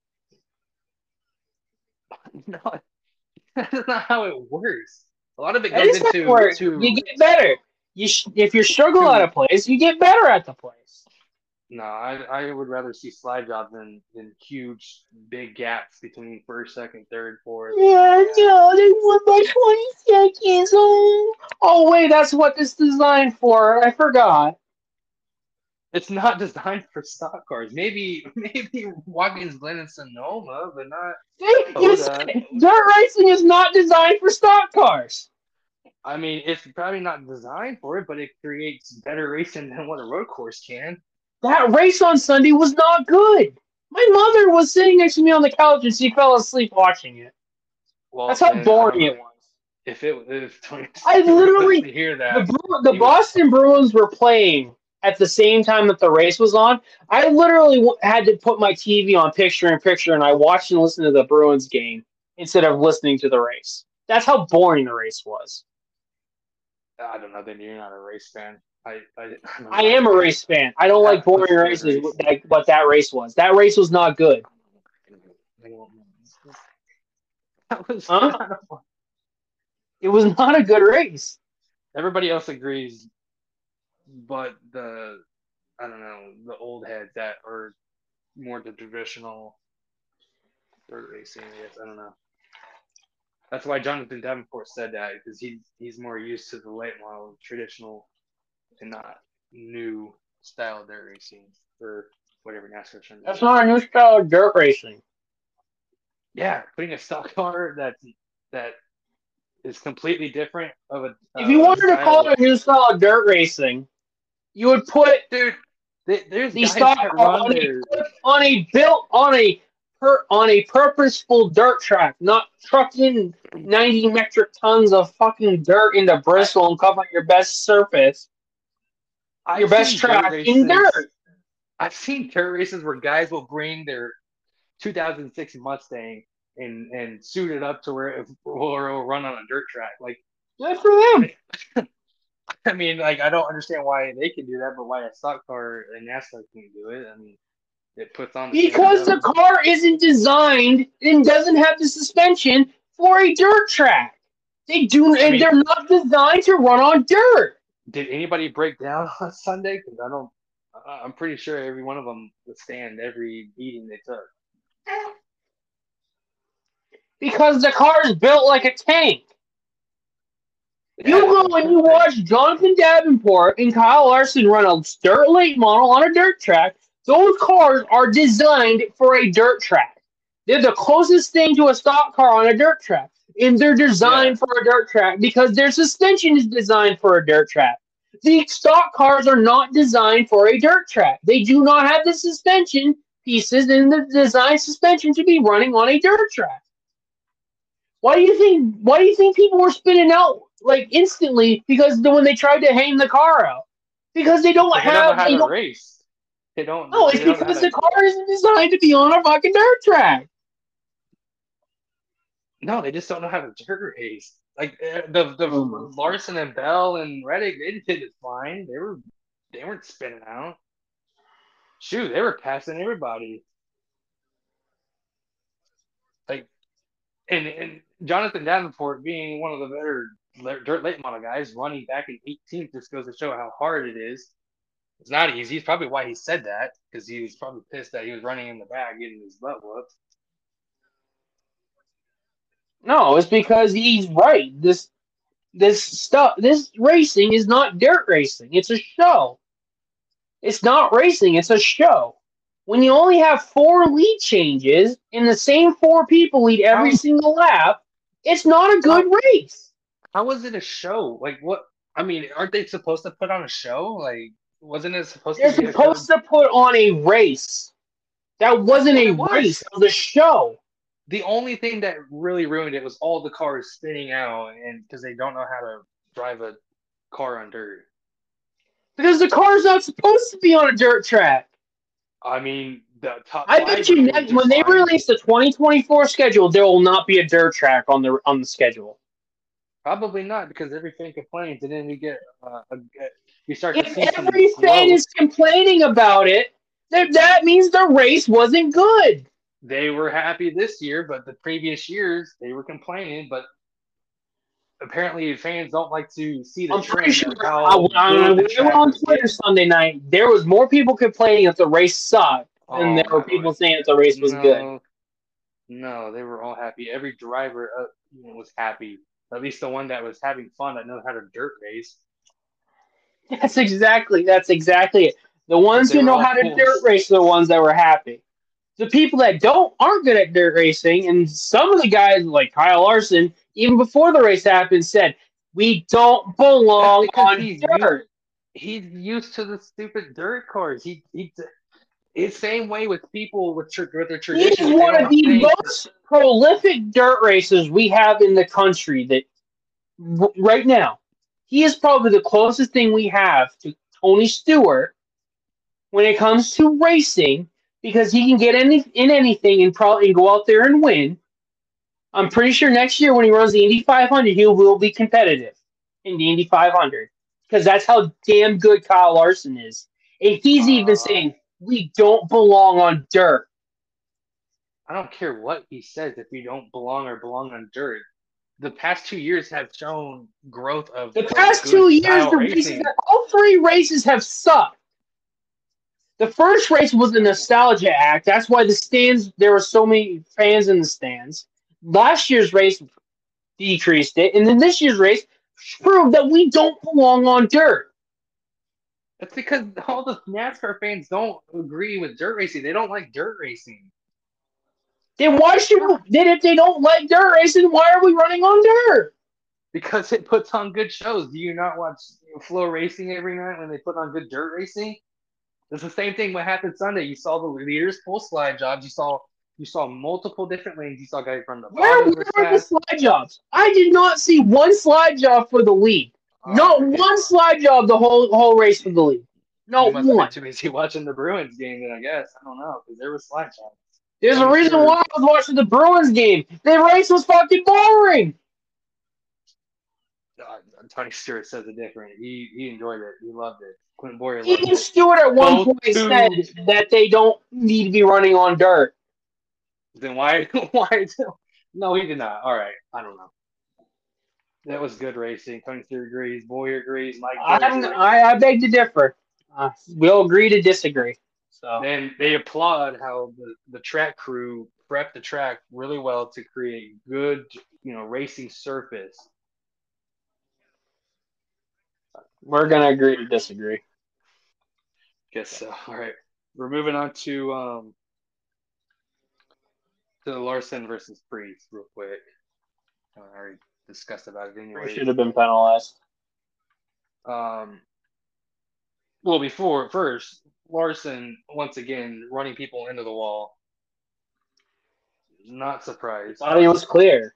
no, that's not how it works. A lot of it That goes is how it into works. to You get better. You sh- if you struggle to- at a place, you get better at the place. no. I I would rather see slide jobs than than huge big gaps between first, second, third, fourth. Yeah, no, they won by twenty seconds. Oh, oh wait, that's what this is designed for. I forgot. It's not designed for stock cars. Maybe maybe Watkins Glen and Sonoma, but not. See, Oh, you that. said dirt racing is not designed for stock cars. I mean, it's probably not designed for it, but it creates better racing than what a road course can. That race on Sunday was not good. My mother was sitting next to me on the couch and she fell asleep watching it. Well, That's how then, boring I it don't- was. If it if Tony I literally- to hear The, that, Bru- the You- Boston Bruins were playing at the same time that the race was on. I literally w- had to put my T V on picture in picture and I watched and listened to the Bruins game instead of listening to the race. That's how boring the race was. I don't know. Then you're not a race fan. I I, I am a race fan. I don't like That was boring good races race. like what that race was. That race was not good. I don't know. That was Huh? kind of, It was not a good race. everybody else agrees, but the I don't know the old heads that are more the traditional dirt racing. I guess I don't know. That's why Jonathan Davenport said that because he he's more used to the late model, traditional, and not new style dirt racing for whatever NASCAR's trying to That's do. not a new style of dirt racing. Yeah, putting a stock car that that is completely different of a, If you uh, a wanted to call style. it a new style of dirt racing, you would put Dude, th- there's the guys stock that car run on a their. on a built on a per, on a purposeful dirt track, not trucking ninety metric tons of fucking dirt into I Bristol and covering your best surface, your I've best seen dirt track in races. dirt. I've seen dirt races where guys will bring their two thousand six Mustang and and suit it up to where it will, it will run on a dirt track. Like, Good for them. I, I mean, like I don't understand why they can do that, but why a stock car in NASCAR can't do it. I mean, it puts on the same Because the show. car isn't designed and doesn't have the suspension for a dirt track. They do, I and mean, they're not designed to run on dirt. did anybody break down on Sunday? Because I don't. I'm pretty sure every one of them withstand every beating they took. Because the car is built like a tank. You Yeah, that's go what and I'm you saying. watch Jonathan Davenport and Kyle Larson run a dirt late model on a dirt track. Those cars are designed for a dirt track. They're the closest thing to a stock car on a dirt track. And they're Yeah, designed for a dirt track because their suspension is designed for a dirt track. The stock cars are not designed for a dirt track. They do not have the suspension pieces in the design suspension to be running on a dirt track. Why do you think? Why do you think people were spinning out like instantly? Because the, when they tried to hang the car out, because they don't because they don't know have how they to don't. race. They don't. No, it's They don't know how because to. the car isn't designed to be on a fucking dirt track. No, they just don't know how to dirt race. Like uh, the the Oh my God. Larson and Bell and Reddick, they did it fine. They were they weren't spinning out. Shoot, they were passing everybody. Like and and Jonathan Davenport being one of the better dirt late model guys, running back in eighteenth just goes to show how hard it is. It's not easy. It's probably why he said that because he was probably pissed that he was running in the back getting his butt whooped. No, it's because he's right. This this stuff, this racing is not dirt racing. It's a show. It's not racing. It's a show. When you only have four lead changes and the same four people lead every How single lap, it's not a good how race. how was it a show? Like what? I mean, aren't they supposed to put on a show? Like, wasn't it supposed to They're be a good? supposed to put on a race. That That's wasn't what a it race. was. It was a show. The only thing that really ruined it was all the cars spinning out, and because they don't know how to drive a car on dirt. Because the car's not supposed to be on a dirt track. I mean, the top I five bet were you doing next, when just they fine. release the twenty twenty-four schedule, there will not be a dirt track on the on the schedule. Probably not because everything complains, and then we get uh, a, we start to If see some every fan growth. is complaining about it, then that means the race wasn't good. They were happy this year, but the previous years they were complaining. But apparently, fans don't like to see the I'm pretty trend sure of I, how I, good when the we were track on was Twitter getting. Sunday night, there was more people complaining that the race sucked than Oh there were my lord! people saying that the race was good. No, no, they were all happy. Every driver uh, you know, was happy. At least the one that was having fun that knows how to dirt race. That's exactly that's exactly it. The But ones they who were know all how to full. dirt race are the ones that were happy. The people that don't aren't good at dirt racing, and some of the guys like Kyle Larson, even before the race happened, said we don't That's belong because on he's used. dirt. He's used to the stupid dirt cars. He he. It's same way with people with tr- with their He is traditions. They one of don't the think. most prolific dirt racers we have in the country. That r- right now, he is probably the closest thing we have to Tony Stewart when it comes to racing, because he can get any in anything and probably and go out there and win. I'm pretty sure next year when he runs the Indy five hundred, he will be competitive in the Indy five hundred because that's how damn good Kyle Larson is. And he's even Uh, saying we don't belong on dirt. I don't care what he says if you don't belong or belong on dirt. The past two years have shown growth of, The of past good two years, style the races, racing. all three races have sucked. The first race was a nostalgia act. That's why the stands, there were so many fans in the stands. Last year's race decreased it, and then this year's race proved that we don't belong on dirt. That's because all the NASCAR fans don't agree with dirt racing. They don't like dirt racing. Then why should we, then if they don't like dirt racing, why are we running on dirt? Because it puts on good shows. Do you not watch Flow Racing every night when they put on good dirt racing? It's the same thing what happened Sunday. You saw the leaders pull slide jobs. You saw you saw multiple different lanes. You saw guys from the Where bottom were was the fast. slide jobs? I did not see one slide job for the lead. Uh, Not it, one slide job the whole whole race for the lead. you Not must have been one. too busy watching the Bruins game. Then I guess I don't know because there was slide jobs. There's a Tony reason Stewart. why I was watching the Bruins game. The race was fucking boring. Uh, Tony Stewart says it different. He he enjoyed it. He loved it. Quentin Boyer loved Even it. Stewart at one Both point said two. that they don't need to be running on dirt. Then why why? No, he did not. All right, I don't know. That was good racing. Tony Stewart agrees. Boyer agrees. Mike Joy I'm, agrees. I, I beg to differ. Uh, we'll agree to disagree. So Then they applaud how the, the track crew prepped the track really well to create good, you know, racing surface. we're gonna agree to disagree. Guess so. All right, we're moving on to um to the Larson versus Priest real quick. I already discussed about it We anyway. should have been penalized. Um, well, before first Larson once again running people into the wall. Not surprised. Thought he was clear.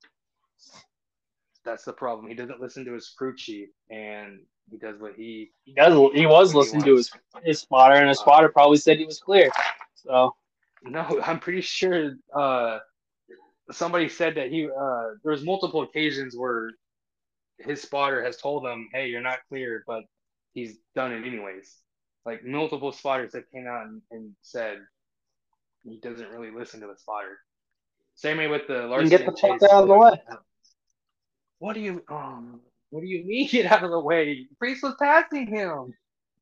That's the problem. He doesn't listen to his crew chief, and he does what he He does. He was what he listening to his wants. his spotter, and his Uh, spotter probably said he was clear. So no, I'm pretty sure uh, somebody said that he. Uh, there was multiple occasions where his spotter has told him, "Hey, you're not clear," but he's done it anyways. Like multiple spotters that came out and, and said he doesn't really listen to the spotter. Same way with the then Larson get the and fuck Chase out of the split. way. What do you um? What do you mean get out of the way? Priest was passing him.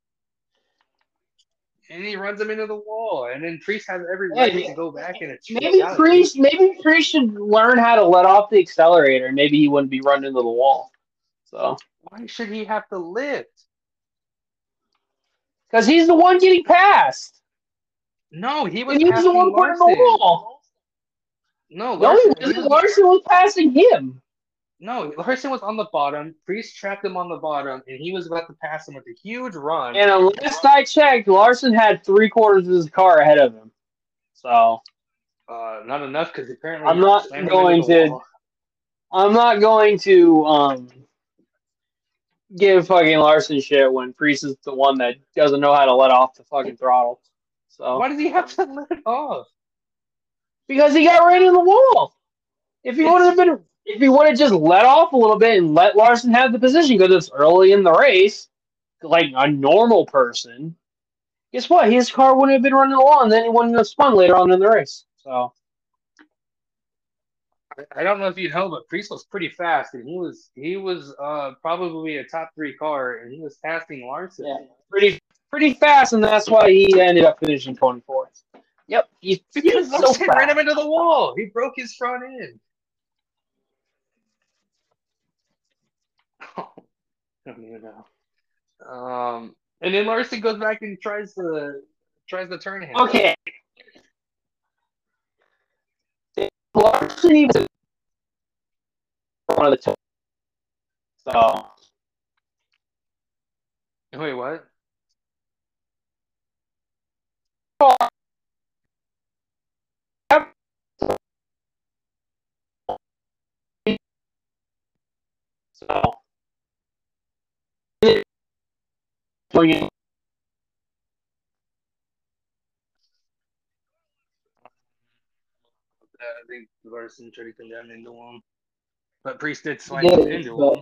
And he runs him into the wall. And then Priest has every right to Hey, go back and maybe retaliate. Priest, maybe Priest should learn how to let off the accelerator. Maybe he wouldn't be running into the wall. So Why should he have to lift? because he's the one getting passed, No, he was and he was the passing one putting the Larson. wall. No, No, he Larson, he wasn't. was Larson was passing him. no, Larson was on the bottom. Priest trapped him on the bottom, and he was about to pass him with a huge run. And last I checked, Larson had three quarters of his car ahead of him. So Uh, not enough because apparently I'm he not slammed him into going the to. wall. I'm not going to um give fucking Larson shit when Priest is the one that doesn't know how to let off the fucking throttle. So Why does he have to let it off? because he got right in the wall. If he would It's have been, if he would have just let off a little bit and let Larson have the position because it's early in the race, like a normal person, guess what? His car wouldn't have been running the wall, and then he wouldn't have spun later on in the race. So I don't know if you know, but Priest was pretty fast, and he was he was uh, probably a top three car, and he was passing Larson yeah, pretty pretty fast, and that's why he ended up finishing twenty-fourth. Yep, he's, because he's so Larson ran fast. him into the wall. He broke his front end. Oh, I don't even know. Um, and then Larson goes back and tries to tries to turn him. Okay, Larson even one of the top. So Wait, what? so Uh, I think Larson tried to come down into him, but Priest did he slide did, into but him.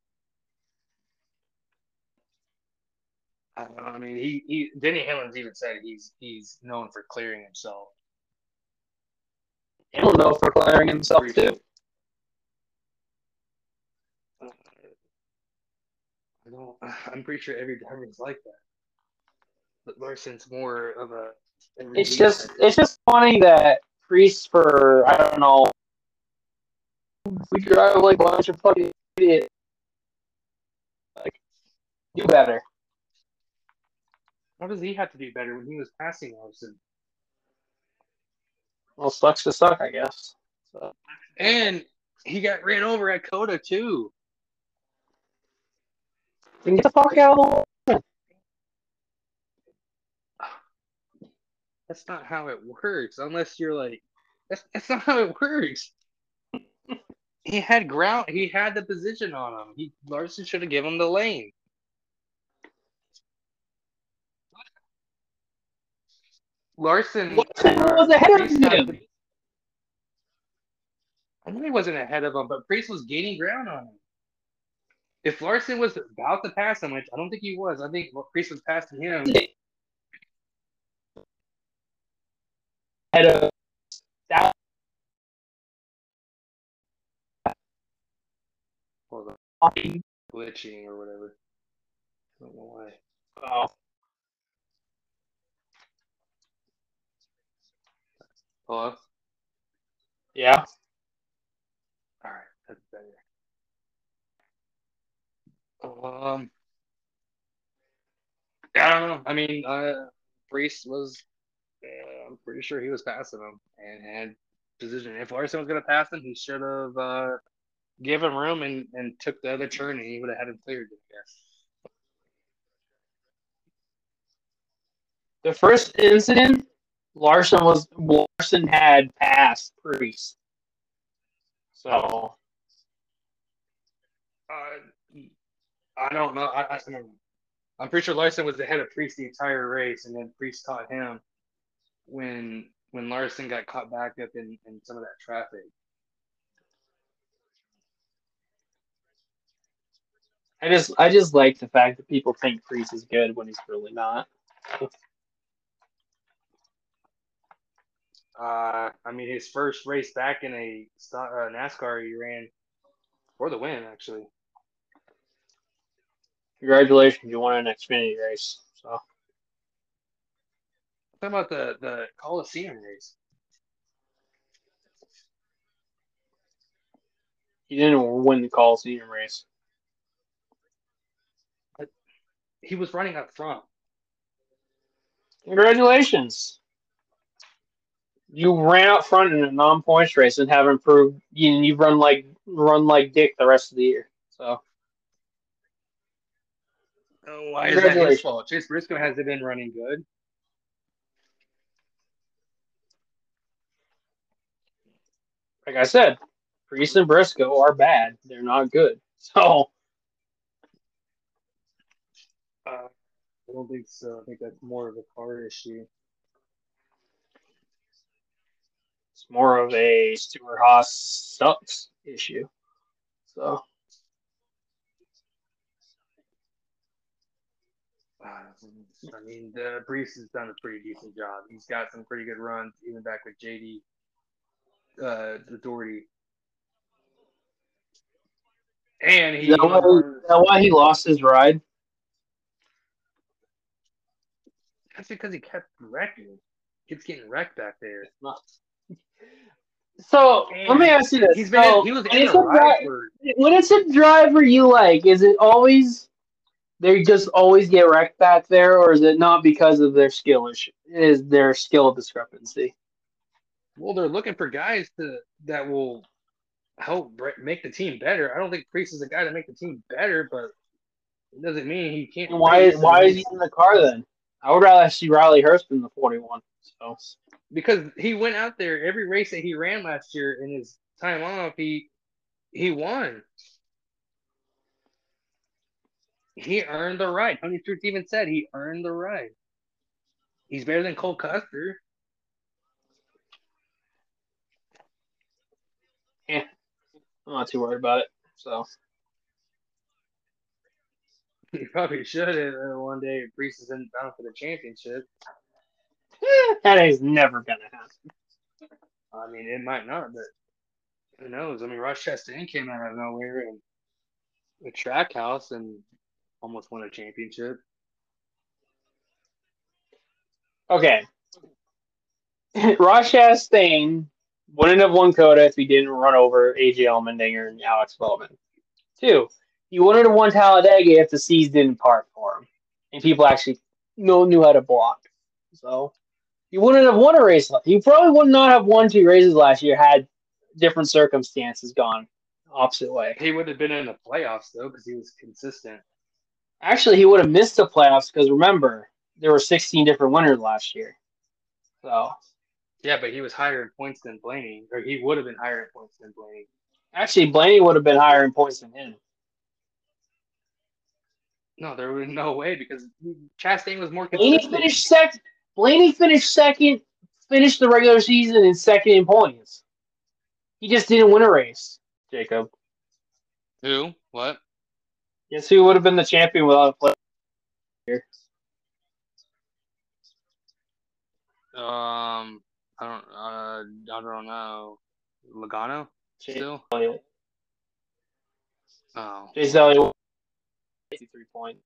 I, I mean, he, he Denny Hamlin's even said he's he's known for clearing himself. I don't know for declaring himself Priest, too. uh, I don't. I'm pretty sure every driver is like that. But Larson's more of a every It's week just type it's guy. just funny that Priest for I don't know we drive like a bunch of fucking idiots. Like do better. How does he have to do better when he was passing Larson? Well, sucks to suck, I guess. So. And he got ran over at Coda too. Then get the fuck out of the way. That's not how it works. Unless you're like, that's that's not how it works. He had ground. He had the position on him. He Larson should have given him the lane. Larson Larson or was ahead of Priest had him. the. I know he wasn't ahead of him, but Priest was gaining ground on him. If Larson was about to pass him, which I don't think he was, I think Priest was passing him. Ahead of that. Hold on, glitching or whatever. I don't know why. Oh. Hello? Yeah. All right, that's better. Um, I don't know. I mean, uh, Priest was. Uh, I'm pretty sure he was passing him and had position. If Larson was going to pass him, he should have uh, gave him room and, and took the other turn, and he would have had him cleared. I guess. The first incident, Larson was Larson had passed Priest. So Uh, I don't know. I, I, I'm pretty sure Larson was ahead of Priest the entire race, and then Priest caught him when when Larson got caught back up in, in some of that traffic. I just I just like the fact that people think Priest is good when he's really not. Uh, I mean, his first race back in a uh, NASCAR, he ran for the win, actually. Congratulations, you won an Xfinity race. So Talking about the the Coliseum race. he didn't win the Coliseum race. But he was running up front. Congratulations. You ran out front in a non-points race and have improved. You you've run like run like dick the rest of the year. So Oh, why is that his congratulations. fault? Chase Briscoe hasn't been running good. Like I said, Priest and Briscoe are bad. They're not good. So Uh, I don't think so. I think that's more of a car issue. it's more of a Stuart Haas sucks issue. So Uh, I mean, the Brees has done a pretty decent job. He's got some pretty good runs, even back with J D, uh, the Doherty. And is he that why, even is that why he lost his ride? that's because he kept wrecking. Keeps getting wrecked back there. So let me And ask you this: he's been in, so he was when in the it's a ride dri- for when it's a driver you like, is it always they just always get wrecked back there, or is it not because of their skill issue? Is their skill discrepancy? well, they're looking for guys to that will help make the team better. I don't think Priest is a guy to make the team better, but it doesn't mean he can't And why race. I why mean, is he he's in the car then? I would rather see Riley Hurst in the forty-one. So because he went out there every race that he ran last year in his time off. He he won. He earned the right. Tony Stewart even said he earned the right. He's better than Cole Custer. yeah, I'm not too worried about it. So He probably should have uh, one day if Priest is in bound for the championship. that is never gonna happen. I mean, it might not, but who knows? I mean, Ross Chastain came out of nowhere and the track house and almost won a championship. Okay. Ross Chastain wouldn't have won COTA if he didn't run over A J Allmendinger and Alex Bowman. Two, he wouldn't have won Talladega if the seas didn't part for him and people actually knew, knew how to block. So he wouldn't have won a race. He probably would not have won two races last year had different circumstances gone opposite way. He would have been in the playoffs though because he was consistent. Actually, he would have missed the playoffs because remember there were sixteen different winners last year. So yeah, but he was higher in points than Blaney, or he would have been higher in points than Blaney. Actually, Blaney would have been higher in points than him. No, there was no way because Chastain was more Blaney consistent. finished second. Blaney finished second. Finished the regular season in second in points. He just didn't win a race. Jacob. Who? What? Guess who would have been the champion without a player? Um, I don't. Uh, I don't know. Logano. Still. Elliott. Oh. Chase Elliott. Three points.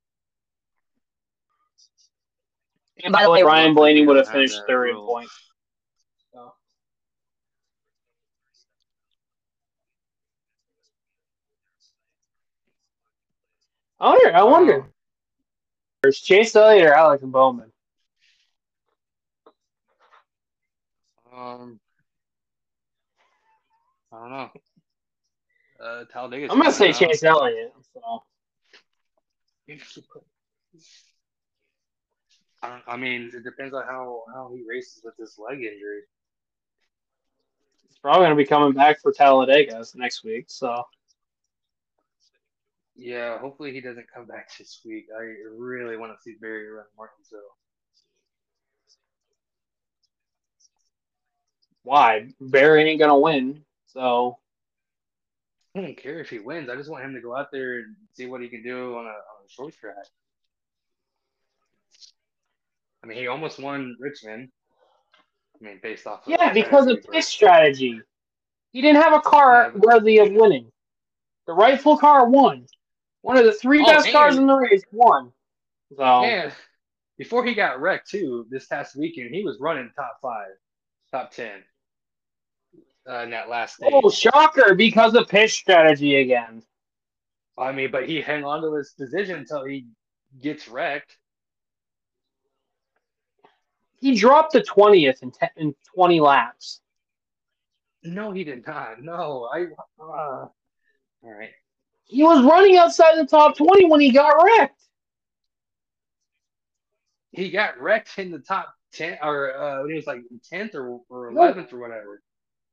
And by the way, Ryan Blaney would have finished third in points. So. I wonder. I wonder. Um, Chase Elliott or Alex Bowman? Um, I don't know. Uh, Talladega. I'm gonna say Chase Elliott. So. I don't. I mean, it depends on how how he races with this leg injury. He's probably gonna be coming back for Talladega next week. So. Yeah, hopefully he doesn't come back this week. I really want to see Barry run Martinsville. Why? Barry ain't gonna win, so I don't care if he wins. I just want him to go out there and see what he can do on a, on a short track. I mean, he almost won Richmond. I mean, based off of yeah, because of pit strategy. He didn't have a car yeah, worthy of winning. The rightful car won. One of the three oh, best and, cars in the race won. So and before he got wrecked too, this past weekend, he was running top five, top ten. Uh, in that last stage. Oh, shocker! Because of pit strategy again. I mean, but he hung on to his position until he gets wrecked. He dropped to twentieth in, te- in twenty laps. No, he did not. No, I. Uh, all right. He was running outside the top twenty when he got wrecked. He got wrecked in the top ten, or uh, he was like tenth or or eleventh no. or whatever.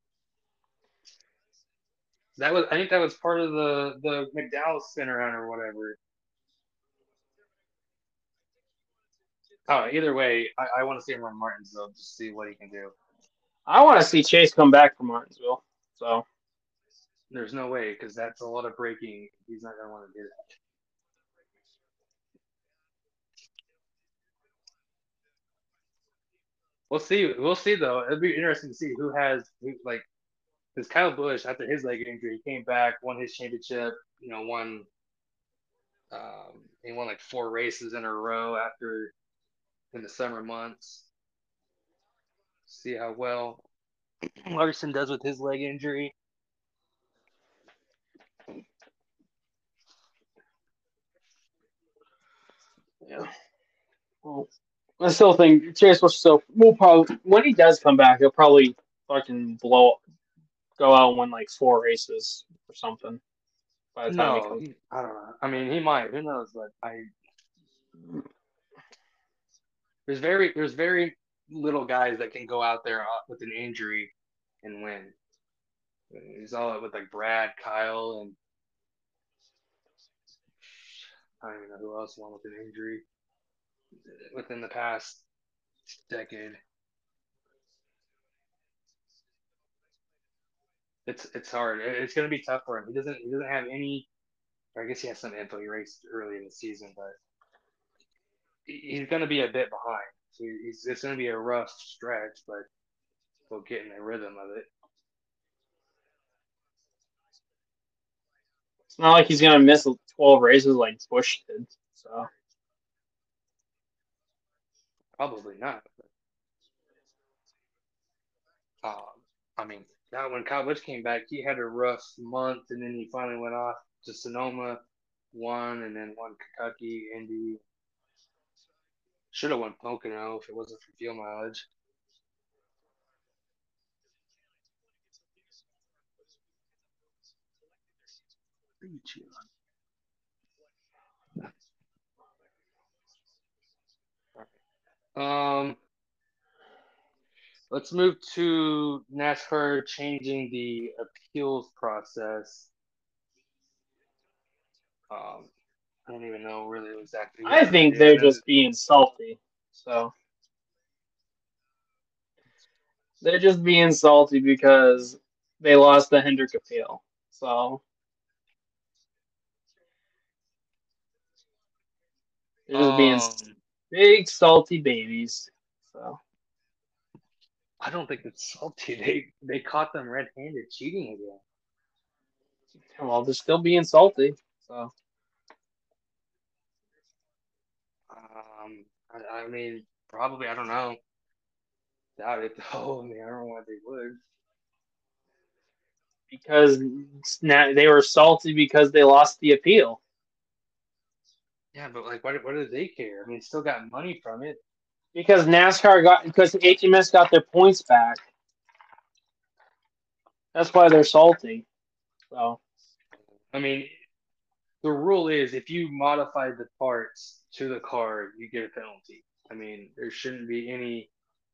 That was, I think, that was part of the the McDowell spin around or whatever. Oh, either way, I, I want to see him run Martinsville just to see what he can do. I want to see Chase come back from Martinsville. So there's no way because that's a lot of braking. He's not gonna want to do that. We'll see. We'll see though. It'll be interesting to see who has who like. Because Kyle Busch, after his leg injury, he came back, won his championship. You know, won. Um, he won like four races in a row after in the summer months. See how well Larson does with his leg injury. Yeah. Well, I still think Chase will still will probably when he does come back, he'll probably fucking blow go out and win like four races or something. By the time no, he comes. He, I don't know. I mean, he might. Who knows? But I there's very there's very little guys that can go out there with an injury and win. He's all with like Brad, Kyle, and I don't even know who else won with an injury within the past decade. It's it's hard. It's going to be tough for him. He doesn't he doesn't have any. Or I guess he has some info. He raced early in the season, but he's going to be a bit behind. So he's it's going to be a rough stretch, but will get in the rhythm of it. It's not like he's gonna miss twelve races like Bush did. So Probably not. But, um, I mean, now when Kyle Busch came back, he had a rough month, and then he finally went off to Sonoma, won, and then won Kentucky, Indy. Should have won Pocono if it wasn't for fuel mileage. Um, let's move to NASCAR changing the appeals process. Um, I don't even know really exactly what I they're gonna think do. I they're know just being salty. So they're just being salty because they lost the Hendrick appeal. So they're just being um, big salty babies. So I don't think it's salty. They they caught them red-handed cheating again. well, they're still being salty. So Um, I, I mean, probably I don't know. Doubt it though. I mean, I don't know why they would. because now they were salty because they lost the appeal. Yeah, but like, what what do they care? I mean, still got money from it. Because NASCAR got because H M S got their points back. That's why they're salty. So I mean, the rule is if you modify the parts to the car, you get a penalty. I mean, there shouldn't be any.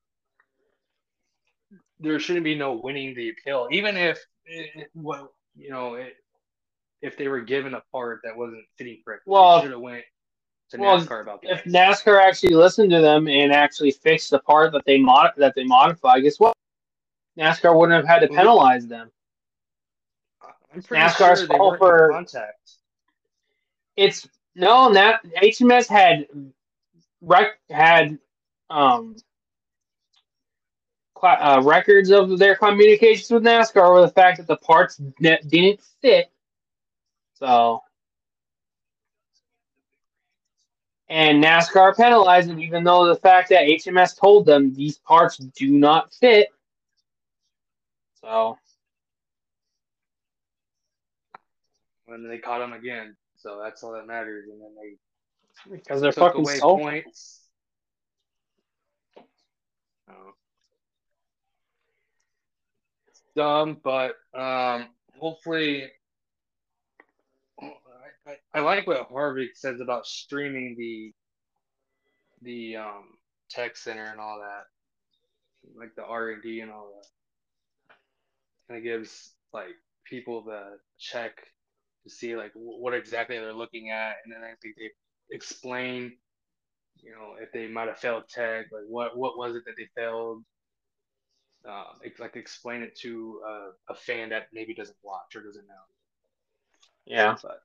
There shouldn't be no winning the appeal, even if it, well, you know, it, if they were given a part that wasn't fitting correctly, they well, should have went to well, NASCAR about the if race. NASCAR actually listened to them and actually fixed the part that they mod that they modified, guess what? NASCAR wouldn't have had to Well, who, penalize them. I'm It's pretty NASCAR's sure they fault weren't in for contact. it's no that H M S had rec had um cla- uh, records of their communications with NASCAR over the fact that the parts ne- didn't fit. So and NASCAR penalized them, even though the fact that H M S told them these parts do not fit. So And they caught him again, so that's all that matters. And then they because they're took fucking away salty. points. Oh, dumb, but um, hopefully, I, I, I like what Harvick says about streaming the the um tech center and all that, like the R and D and all that. And it gives like people the check to see like what exactly they're looking at, and then I think they explain, you know, if they might have failed tech, like what what was it that they failed. Um, like explain it to uh, a fan that maybe doesn't watch or doesn't know. Yeah. But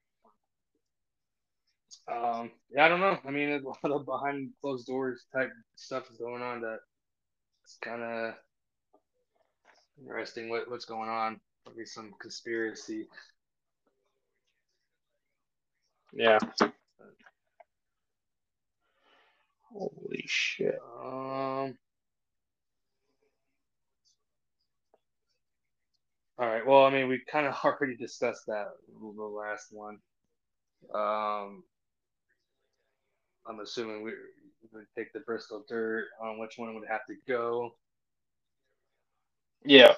um, yeah, I don't know. I mean, a lot of behind closed doors type stuff is going on that it's kind of interesting. What what's going on? Probably some conspiracy. Yeah. Holy shit. Um. All right. Well, I mean, we kind of already discussed that the last one. Um, I'm assuming we would take the Bristol Dirt on which one would have to go. Yeah.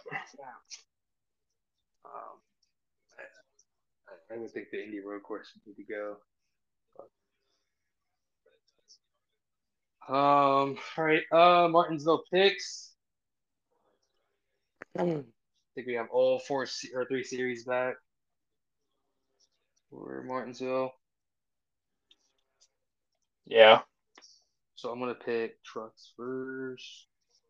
Um, I, I would think the Indy Road Course would need to go. But, um. All right. Uh, Martinsville picks. I think we have all four or three series back for Martinsville. Yeah. So I'm gonna pick trucks first.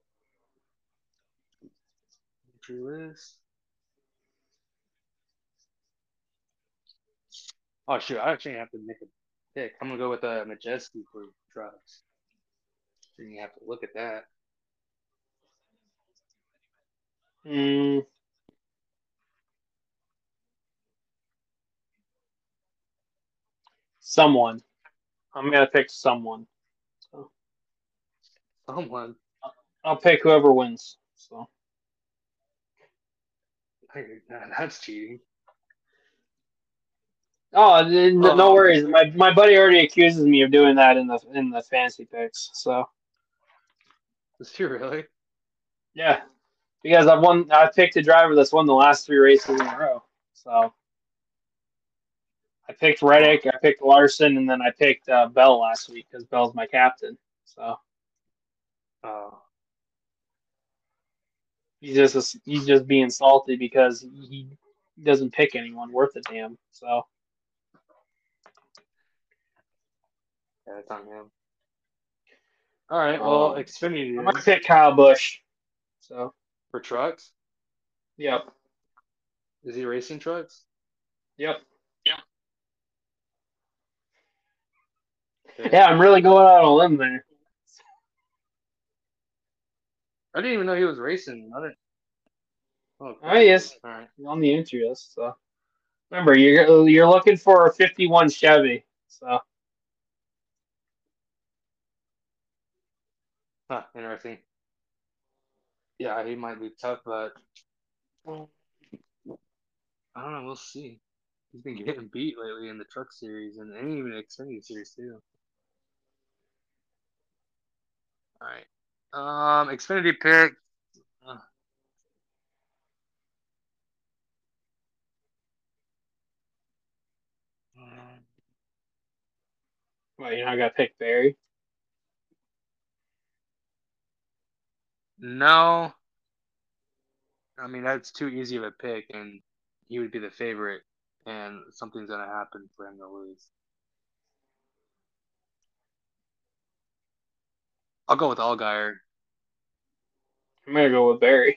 Entry list. Oh shoot! I actually have to make a pick. I'm gonna go with a uh, Majeski for trucks. So you have to look at that. Mm, someone. I'm gonna pick someone. So Someone. I'll pick whoever wins. So That's cheating. oh, n- no Um, worries. My my buddy already accuses me of doing that in the in the fantasy picks. So is he really? yeah, because I've won. I picked a driver that's won the last three races in a row. So I picked Huh. Reddick, I picked Larson, and then I picked uh, Bell last week because Bell's my captain. So Oh. he's just he's just being salty because he doesn't pick anyone worth a damn. So Yeah, it's on him. All right. Well, um, I Xfinity might then pick Kyle Busch. So for trucks. yep, Is he racing trucks? yep, Okay. yeah. I'm really going out on a limb there. I didn't even know he was racing. I didn't. Oh, Oh cool. yes, All right. on the entry list. So remember, you're you're looking for a fifty-one Chevy. So Huh. Interesting. Yeah, he might be tough, but I don't know. We'll see. He's been getting beat lately in the truck series and, and even the Xfinity series too. All right. Um, Xfinity pick. Uh, um, well, you know, I got to pick Barry. no, I mean that's too easy of a pick, and he would be the favorite, and something's gonna happen for him to lose. I'll go with Allgaier. I'm gonna go with Barry.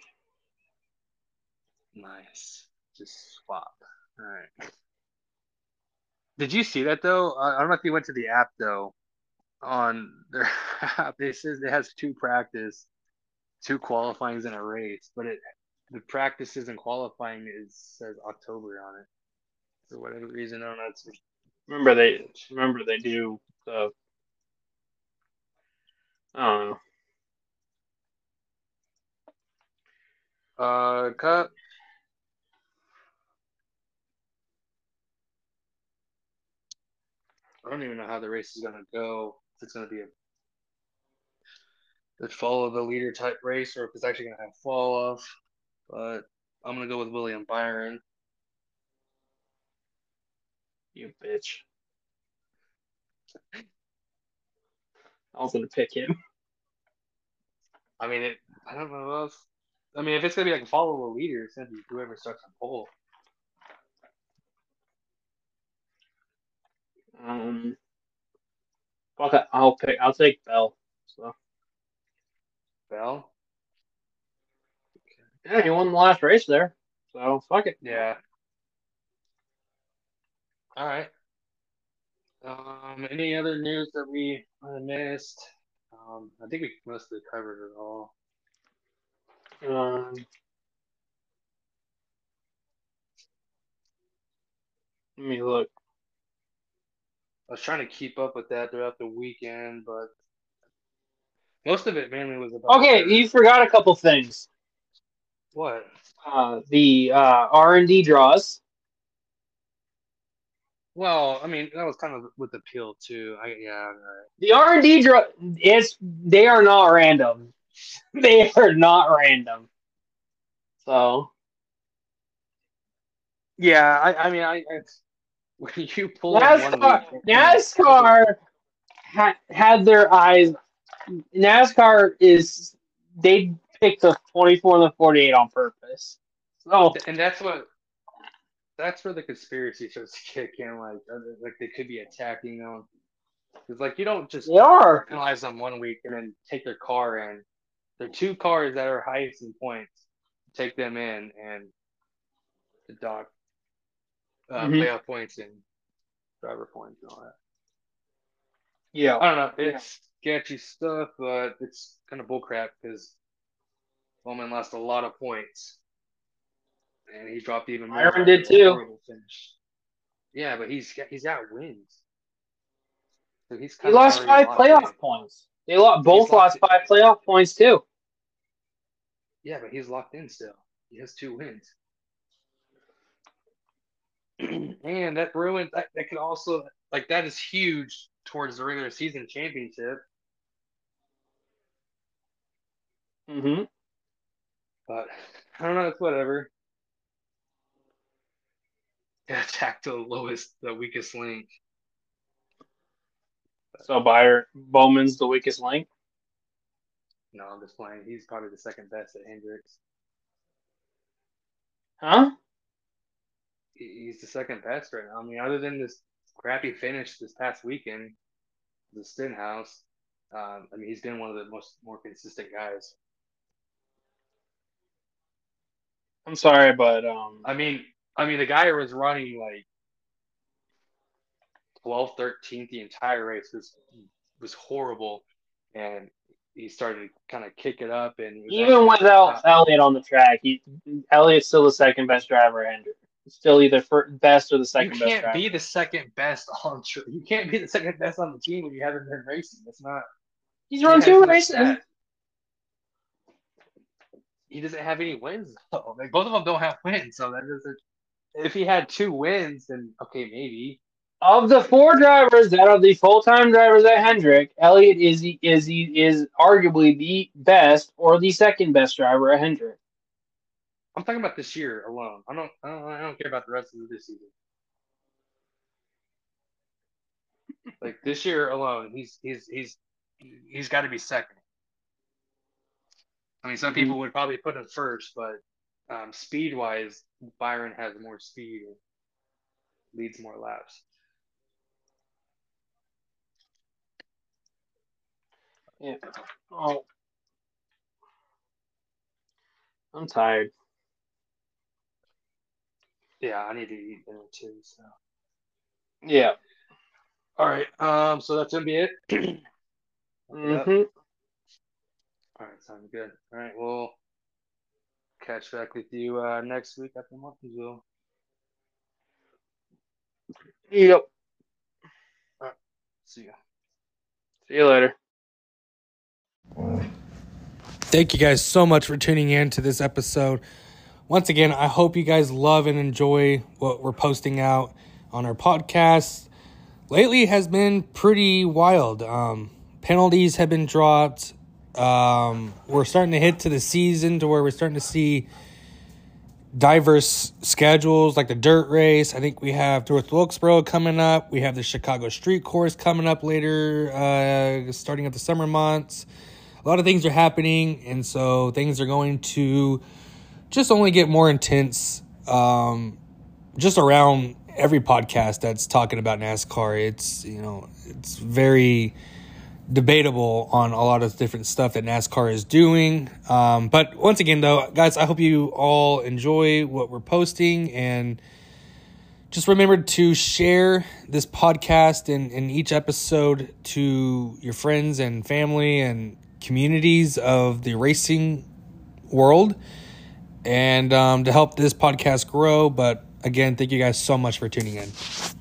Nice. Just swap. All right. Did you see that though? I I don't know if you went to the app though. On their app, it says it has two practice, two qualifyings in a race, but it the practices and qualifying is says October on it for whatever reason. I don't know. It's Remember a they glitch. remember they do the I don't know. Uh, Cup. I don't even know how the race is gonna go. If it's gonna be a that follow the leader type race or if it's actually gonna have fall off. But I'm gonna go with William Byron. You bitch. I was gonna pick him. I mean, it. I don't know who else. I mean, if it's gonna be like a follow a leader, it's gonna be whoever starts on pole. Um, fuck it. I'll pick. I'll take Bell. So Bell. yeah, he won the last race there. So fuck it. Yeah. All right. Um, any other news that we uh, missed? Um, I think we mostly covered it all. Um, let me look. I was trying to keep up with that throughout the weekend, but most of it mainly was about Okay, the you forgot a couple things. what? Uh, the uh, R and D draws. Well, I mean, that was kind of with the peel too. I yeah, all right. The R and D draw. It's they are not random. They are not random. So Yeah. I, I mean, I, I when you pull them one week NASCAR and then a couple. NASCAR ha- had their eyes. NASCAR is they picked the twenty-four and the forty-eight on purpose. So And that's what that's where the conspiracy starts to kick in. Like, uh, like they could be attacking them. Because like you don't just they are. penalize them one week and then take their car in. They're two cars that are highest in points. Take them in and the dock uh, Hmm. playoff points and driver points and all that. Yeah. I don't know. It's sketchy stuff, but it's kind of bullcrap because Bowman lost a lot of points, and he dropped even more. Byron did too. Finish. Yeah, but he's got, he's got wins. So he's he lost five playoff in. points. They lost, both lost five in. playoff points too. Yeah, but he's locked in still. He has two wins. And that Bruins, that, that could also, like, that is huge towards the regular season championship. Mm-hmm. But, I don't know, it's whatever. Yeah, attack to the lowest, the weakest link. But, so, Byron, Bowman's the weakest link? No, I'm just playing. He's probably the second best at Hendricks. Huh? He's the second best right now. I mean, other than this crappy finish this past weekend, the Stenhouse, um, I mean, he's been one of the most more consistent guys. I'm sorry, but um, I mean, I mean, the guy who was running like twelfth, thirteenth the entire race was was horrible, and he started to kind of kick it up. And even without Elliott on the track, he Elliott's still the second best driver at Hendrick. Still either first, best or the second best. You can't driver. be the second best on. You can't be the second best on the team when you haven't been racing. That's not. He's run two races. He doesn't have any wins though. Like both of them don't have wins, so that doesn't. If he had two wins, then okay, maybe. Of the four drivers that are the full-time drivers at Hendrick, Elliott is is is arguably the best or the second best driver at Hendrick. I'm talking about this year alone. I don't, I don't, I don't care about the rest of this season. Like this year alone, he's he's he's he's got to be second. I mean, some people would probably put him first, but um, speed-wise, Byron has more speed and leads more laps. Yeah. Oh, I'm tired. Yeah, I need to eat dinner too. So. Yeah. All right. Um. So that's gonna be it. mm-hmm. All right. Sounds good. All right. We'll catch back with you uh, next week after Martinsville. Yep. All right. See ya. See you later. Thank you guys so much for tuning in to this episode. Once again, I hope you guys love and enjoy what we're posting out on our podcast. Lately has been pretty wild. Um, penalties have been dropped. Um, we're starting to hit to the season to where we're starting to see diverse schedules like the dirt race. I think we have North Wilkesboro coming up. We have the Chicago Street Course coming up later, uh, starting at the summer months. A lot of things are happening, and so things are going to just only get more intense um, just around every podcast that's talking about NASCAR. It's, you know, it's very debatable on a lot of different stuff that NASCAR is doing. Um, but once again, though, guys, I hope you all enjoy what we're posting, and just remember to share this podcast and, and each episode to your friends and family and communities of the racing world, and um, to help this podcast grow. But again, thank you guys so much for tuning in.